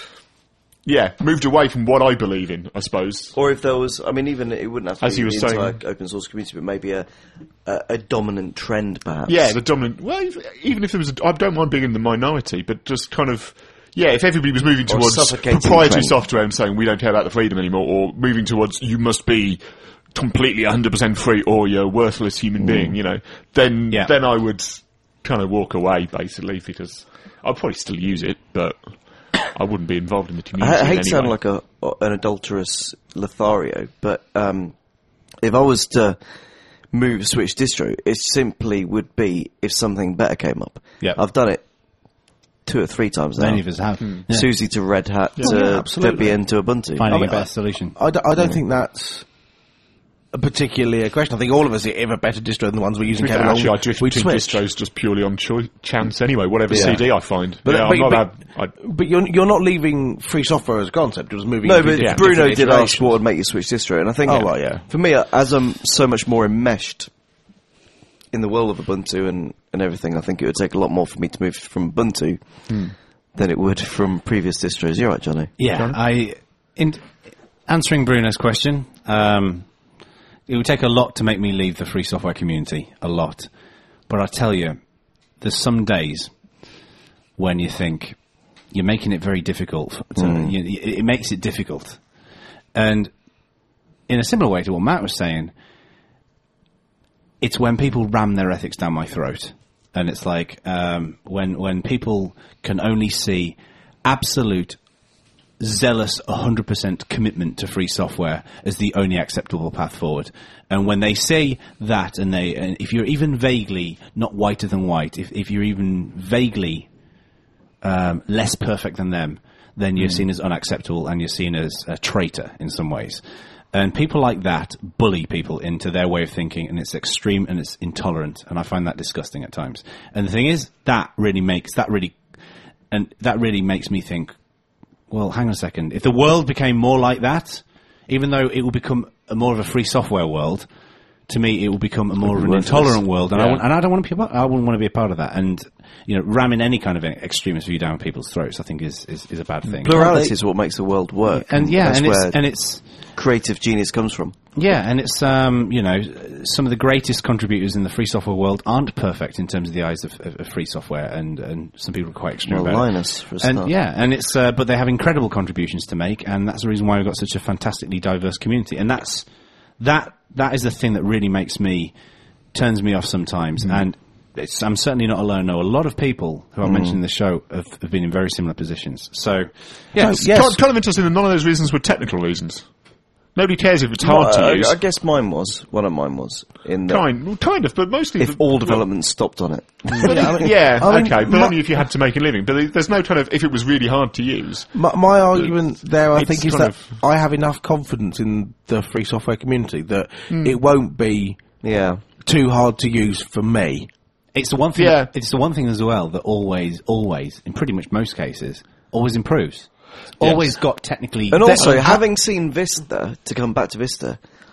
yeah, moved away from what I believe in, I suppose. Or if there was, I mean, even it wouldn't have to As be you the were saying. entire open source community, but maybe a, a, a dominant trend, perhaps. Yeah, the dominant. Well, if, even if there was, a, I don't mind being in the minority, but just kind of, yeah, if everybody was moving Or towards suffocating proprietary trend. software and saying we don't care about the freedom anymore, or moving towards you must be completely one hundred percent free or you're a worthless human being, you know, then Yeah. then I would kind of walk away basically because I'd probably still use it, but I wouldn't be involved in the community. I, I hate in to any sound way. like a an adulterous Lothario, but um, if I was to move switch distro, it simply would be if something better came up. Yep. I've done it two or three times now. Many of us have. Yeah. Susie to Red Hat Yeah, to absolutely. Debian to Ubuntu. Finding I mean, a better solution. I don't, I don't think that's a particularly a question. I think all of us have a better distro than the ones we're using. Kevin, Actually, I we'd drift we'd between switch. distros just purely on choi- chance anyway, whatever Yeah. C D I find. But, yeah, but, I'm not but, allowed, I, but you're you're not leaving free software as a concept. You're just moving. No, into but different- Bruno different did ask iterations. what would make you switch distro, and I think, Oh, well, yeah. for me, uh, as I'm so much more enmeshed in the world of Ubuntu and, and everything, I think it would take a lot more for me to move from Ubuntu than it would from previous distros. You're right, Johnny. Yeah, I in answering Bruno's question. Um, it would take a lot to make me leave the free software community, a lot. But I tell you, there's some days when you think you're making it very difficult. To, you, it, it makes it difficult, and in a similar way to what Matt was saying, it's when people ram their ethics down my throat. And it's like um, when when people can only see absolute, zealous, one hundred percent commitment to free software as the only acceptable path forward. And when they say that, and they, and if you're even vaguely not whiter than white, if, if you're even vaguely um, less perfect than them, then you're seen as unacceptable and you're seen as a traitor in some ways. And people like that bully people into their way of thinking, and it's extreme and it's intolerant, and I find that disgusting at times. And the thing is, that really makes that really, and that really makes me think. Well, hang on a second. If the world became more like that, even though it will become a more of a free software world, to me it will become a more of an worthless. intolerant world, and I Yeah. want, and I don't want to be. A, part- I wouldn't want to be a part of that. And you know, ramming any kind of extremist view down people's throats, I think is is, is a bad thing. Plurality is what makes the world work. And yeah, that's and where it's and it's creative genius comes from. yeah, and it's um, you know, some of the greatest contributors in the free software world aren't perfect in terms of the eyes of, of, of free software, and, and some people are quite extreme Well, about it. Linus, for a And start. yeah, and it's uh, but they have incredible contributions to make, and that's the reason why we've got such a fantastically diverse community. And that's that that is the thing that really makes me turns me off sometimes. And it's, I'm certainly not alone. No, a lot of people who I mentioned in the show have, have been in very similar positions. So yeah, it's yes. kind, kind of interesting that none of those reasons were technical reasons. Nobody cares if it's hard Well, to I, use. I guess mine was. One of mine was. In that kind, well, kind of, but mostly. if the- all development stopped on it. yeah, I mean- yeah, I mean, okay, but my- only if you had to make a living. But there's no kind of if it was really hard to use. My, my argument there, I It's think, is kind that of- I have enough confidence in the free software community that Hmm. it won't be Yeah. too hard to use for me. it's the one thing. Yeah. It's the one thing as well that always, always, in pretty much most cases, always improves. It's always got technically. And also, There- having seen Vista, to come back to Vista,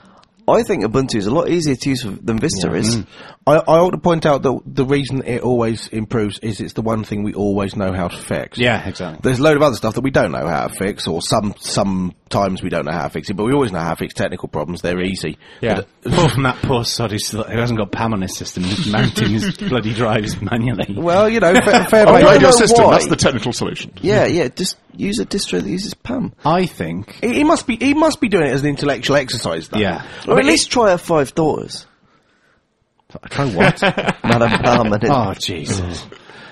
I think Ubuntu is a lot easier to use than Vista Yeah. is. Mm. I, I ought to point out that the reason it always improves is it's the one thing we always know how to fix. Yeah, exactly. There's a load of other stuff that we don't know how to fix, or some sometimes we don't know how to fix it, but we always know how to fix technical problems. They're easy. Yeah. Apart from that poor sod who still- who hasn't got P A M on his system, who's mounting his bloody drives manually. Well, you know, fair, fair Oh, play. don't radio know system, why. that's the technical solution. Yeah, yeah. Just use a distro that uses P A M. I think. He, he must be. He must be doing it as an intellectual exercise, though. Yeah. Or at least try our five daughters. Try what? Madame P A M. And it- Oh, Jesus.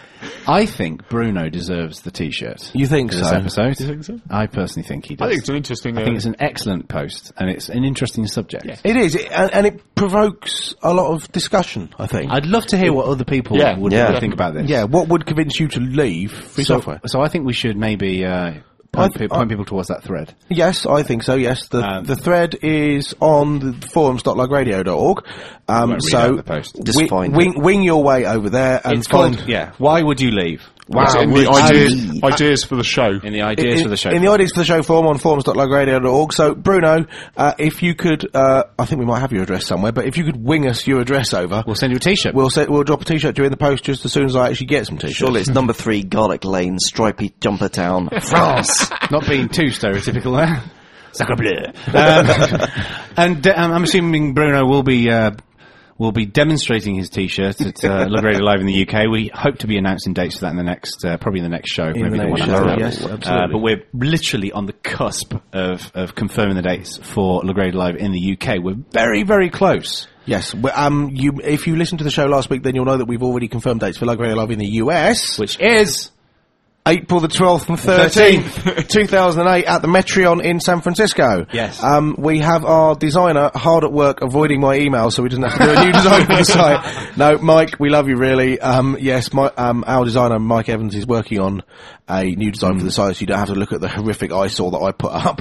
I think Bruno deserves the T-shirt. You think for this so? episode. Do you think so? I personally think he does. I think it's an interesting. I think uh, it's an excellent post, and it's an interesting subject. It is, it, and, and it provokes a lot of discussion. I think. I'd love to hear what other people Yeah. would Yeah. would think about this. yeah. What would convince you to leave free So, software? so I think we should maybe uh, point, I th- pe- point I- people towards that thread. Yes, I think so. Yes, the Um, the thread is on the forums dot lug radio dot org. Um, won't read so out the post. Just wi- find wing, wing your way over there and It's find. called, yeah, Why Would You Leave? Wow, in would the ideas, you- ideas for the show. In the ideas in, for the show. in the ideas for the show forum on forums dot lug radio dot org. So, Bruno, uh, if you could, uh, I think we might have your address somewhere, but if you could wing us your address over, We'll send you a T-shirt. we'll set, we'll drop a t-shirt to you in the post just as soon as I actually get some t-shirts. Surely it's number three, Garlic Lane, Stripey Jumper Town, France. Not being too stereotypical there. Sacre bleu. Um, and uh, I'm assuming Bruno will be uh, will be demonstrating his T-shirt at uh, Lug Radio Live in the U K. We hope to be announcing dates for that in the next, uh, probably in the next show, In maybe the next one show, after that. yes, Uh, absolutely. but we're literally on the cusp of of confirming the dates for Lug Radio Live in the U K. We're very very close. Yes, well, um, you, if you listened to the show last week, then you'll know that we've already confirmed dates for Lug Radio Live in the U S. Which is April the twelfth and thirteenth, two thousand eight, at the Metreon in San Francisco. Yes. Um, we have our designer hard at work avoiding my email so he doesn't have to do a new design for the site. No, Mike, we love you really. Um, yes, my, um, our designer, Mike Evans, is working on a new design for the site so you don't have to look at the horrific eyesore that I put up.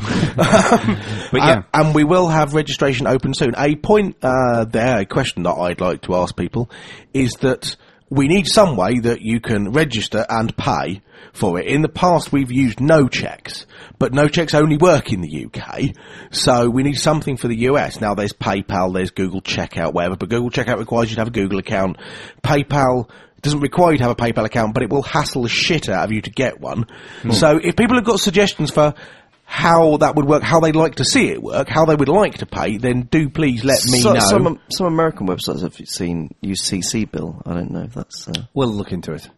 But yeah. Uh, and we will have registration open soon. A point uh, there, a question that I'd like to ask people is that we need some way that you can register and pay for it. In the past, we've used no checks, but no checks only work in the U K, so we need something for the U S. Now, there's PayPal, there's Google Checkout, whatever, but Google Checkout requires you to have a Google account. PayPal doesn't require you to have a PayPal account, but it will hassle the shit out of you to get one. So if people have got suggestions for how that would work, how they'd like to see it work, how they would like to pay, then do please let me So- know. Some, um, some American websites have seen use C C bill. I don't know if that's. Uh, we'll look into it.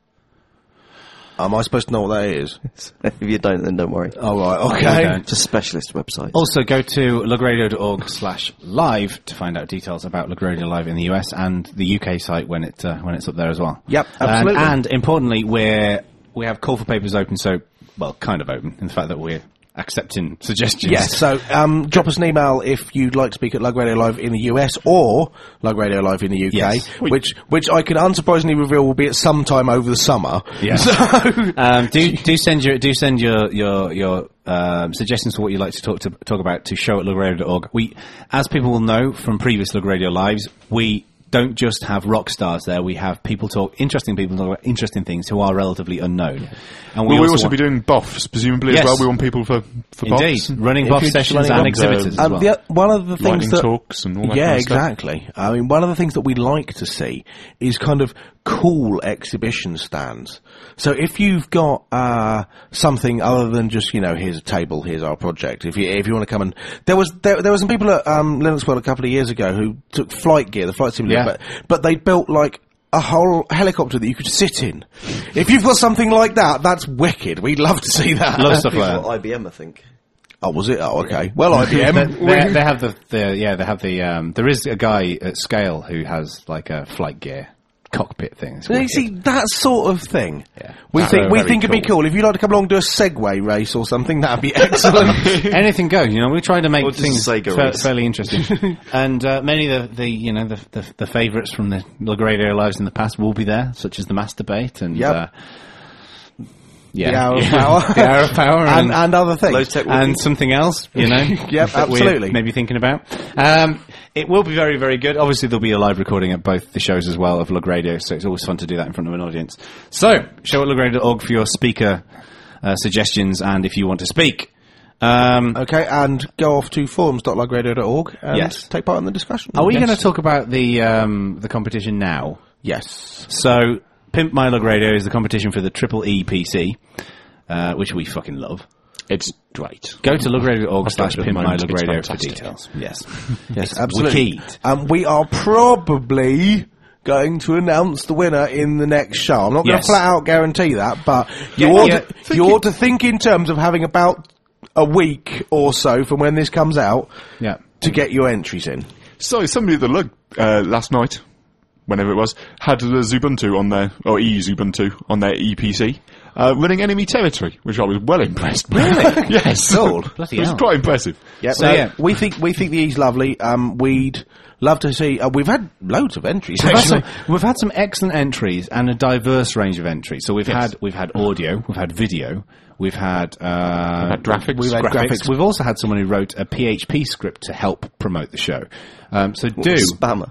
Am I supposed to know what that is? if you don't, then don't worry. Oh, right, We okay. don't. It's a specialist website. Also, go to lugradio dot org slash live to find out details about Lug Radio Live in the U S and the U K site when it uh, when it's up there as well. Yep, And- absolutely. And, importantly, we're we have call for papers open, so well, kind of open in the fact that we're accepting suggestions. Yes, so um, drop us an email if you'd like to speak at Lug Radio Live in the U S or Lug Radio Live in the U K, Yes. which which I can unsurprisingly reveal will be at some time over the summer. Yeah. So, um, do do send your do send your your your um, suggestions for what you'd like to talk to talk about to show at lug radio dot org. We, as people will know from previous Lug Radio Lives, we don't just have rock stars there. We have people talk, interesting people talk about interesting things who are relatively unknown. And Will we also want- be doing B O Fs, presumably, Yes. as well? We want people for, for B O Indeed, Fs. running If B O F you're just sessions running and B O F, exhibitors as and well. the, one of the things Lightning that talks and all that yeah, kind of stuff. exactly. I mean, one of the things that we like to see is kind of cool exhibition stands. So if you've got uh, something other than just, you know, here's a table, here's our project. If you if you want to come and there was there, there were some people at um, Linux World a couple of years ago who took flight gear, the flight simulator, Yeah. but but they built like a whole helicopter that you could sit in. If you've got something like that, that's wicked. We'd love to see that. Love stuff like Well, that. I B M, I think. Oh, was it? Oh, okay. Well, I B M. they, they, they have the, the yeah they have the um, there is a guy at Scale who has like a flight gear cockpit thing. It's You wicked. see, that sort of thing. Yeah. We That's think we very think it'd be cool. cool. If you'd like to come along and do a Segway race or something, that'd be excellent. Anything goes, you know. We try to make Or just things a Sega fa- race. fairly interesting, and uh, many of the, the you know the the, the favourites from the Lug Radio Lives in the past will be there, such as the Masturbate and Yep. uh, yeah, The Hour of Yeah. Power. the Hour of Power, and, and, and other things. Low tech and something else, you know. Yep, that we're absolutely. Maybe thinking about. Um, it will be very, very good. Obviously, there'll be a live recording at both the shows as well of Lug Radio, so it's always fun to do that in front of an audience. So, show at lug radio dot org for your speaker uh, suggestions, and if you want to speak Um, Okay, and go off to forums dot lug radio dot org and Yes. take part in the discussion. are we Yes. going to talk about the um, the competition now? Yes. So, Pimp My Lug Radio is the competition for the Triple E P C, uh, which we fucking love. It's great. Go to lugradio dot org slash at the Pimp My moment. Lug It's Radio for fantastic. details. Yes. Yes, absolutely. wicked. Um, we are probably going to announce the winner in the next show. I'm not going to Yes. flat out guarantee that, but you, Yeah, ought, yeah. to, you ought to think in terms of having about a week or so from when this comes out Yeah. to get your entries in. So somebody at the lug uh, last night, whenever it was, had the Xubuntu on their, or eXubuntu on their E P C, uh, running enemy territory, which I was well impressed by. Really? Yes. Cool. Bloody It was hell. quite impressive. Yeah, So, no, yeah. we think we think the E's lovely. Um, we'd love to see. Uh, we've had loads of entries. We've had, Actually, some, we've had some excellent entries and a diverse range of entries. So we've had we've had audio, we've had video, we've had uh, We've had graphics. We've had Graphics. graphics. We've also had someone who wrote a P H P script to help promote the show. Um, so do Spammer.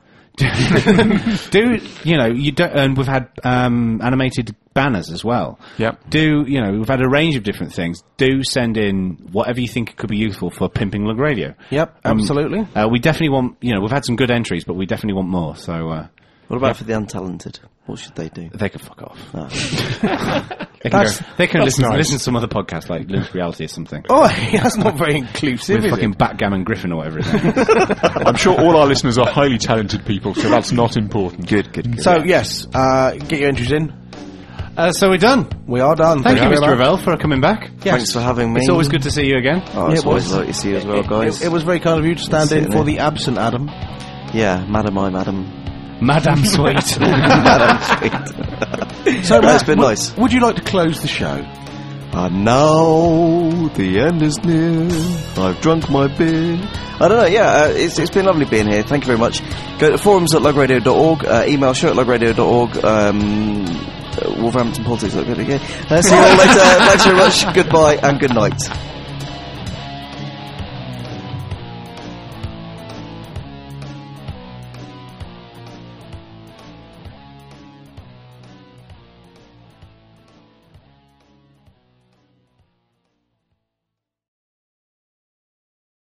do you know you don't? And we've had um, animated banners as well. Yep. Do you know we've had a range of different things. Do send in whatever you think could be useful for Pimping Lug Radio. Yep, absolutely. Uh, we definitely want. You know we've had some good entries, but we definitely want more. So. Uh, What about for the untalented? What should they do? They can fuck off. Oh. They can, That's- go, they can that's listen, nice. listen to some other podcasts like Linux Reality or something. Oh, that's not very inclusive. With Is fucking it? Backgammon Griffin or whatever his name is. I'm sure all our listeners are highly talented people, so that's not important. Good, good, good. So yes, uh, get your entries in. Uh, so we're done. We are done. Thank you, very Mister much. Ravel, for coming back. Yes. Thanks for having me. It's always good to see you again. Oh, Yeah, it's it always was. lovely to see you as well, guys. It, it was very kind of you to stand Sitting in for there. the absent Adam. Yeah, madam, I, madam. Madame Sweet. Madam, sweet. So No, Matt, it's been w- nice. Would you like to close the show? And now the end is near. I've drunk my beer. I don't know. Yeah, uh, it's it's been lovely being here. Thank you very much. Go to forums at lugradio dot org. Uh, email show at lugradio dot org. Um, uh, Wolverhampton Politics. Okay. Uh, see you all later. Thanks very much. Goodbye and good night.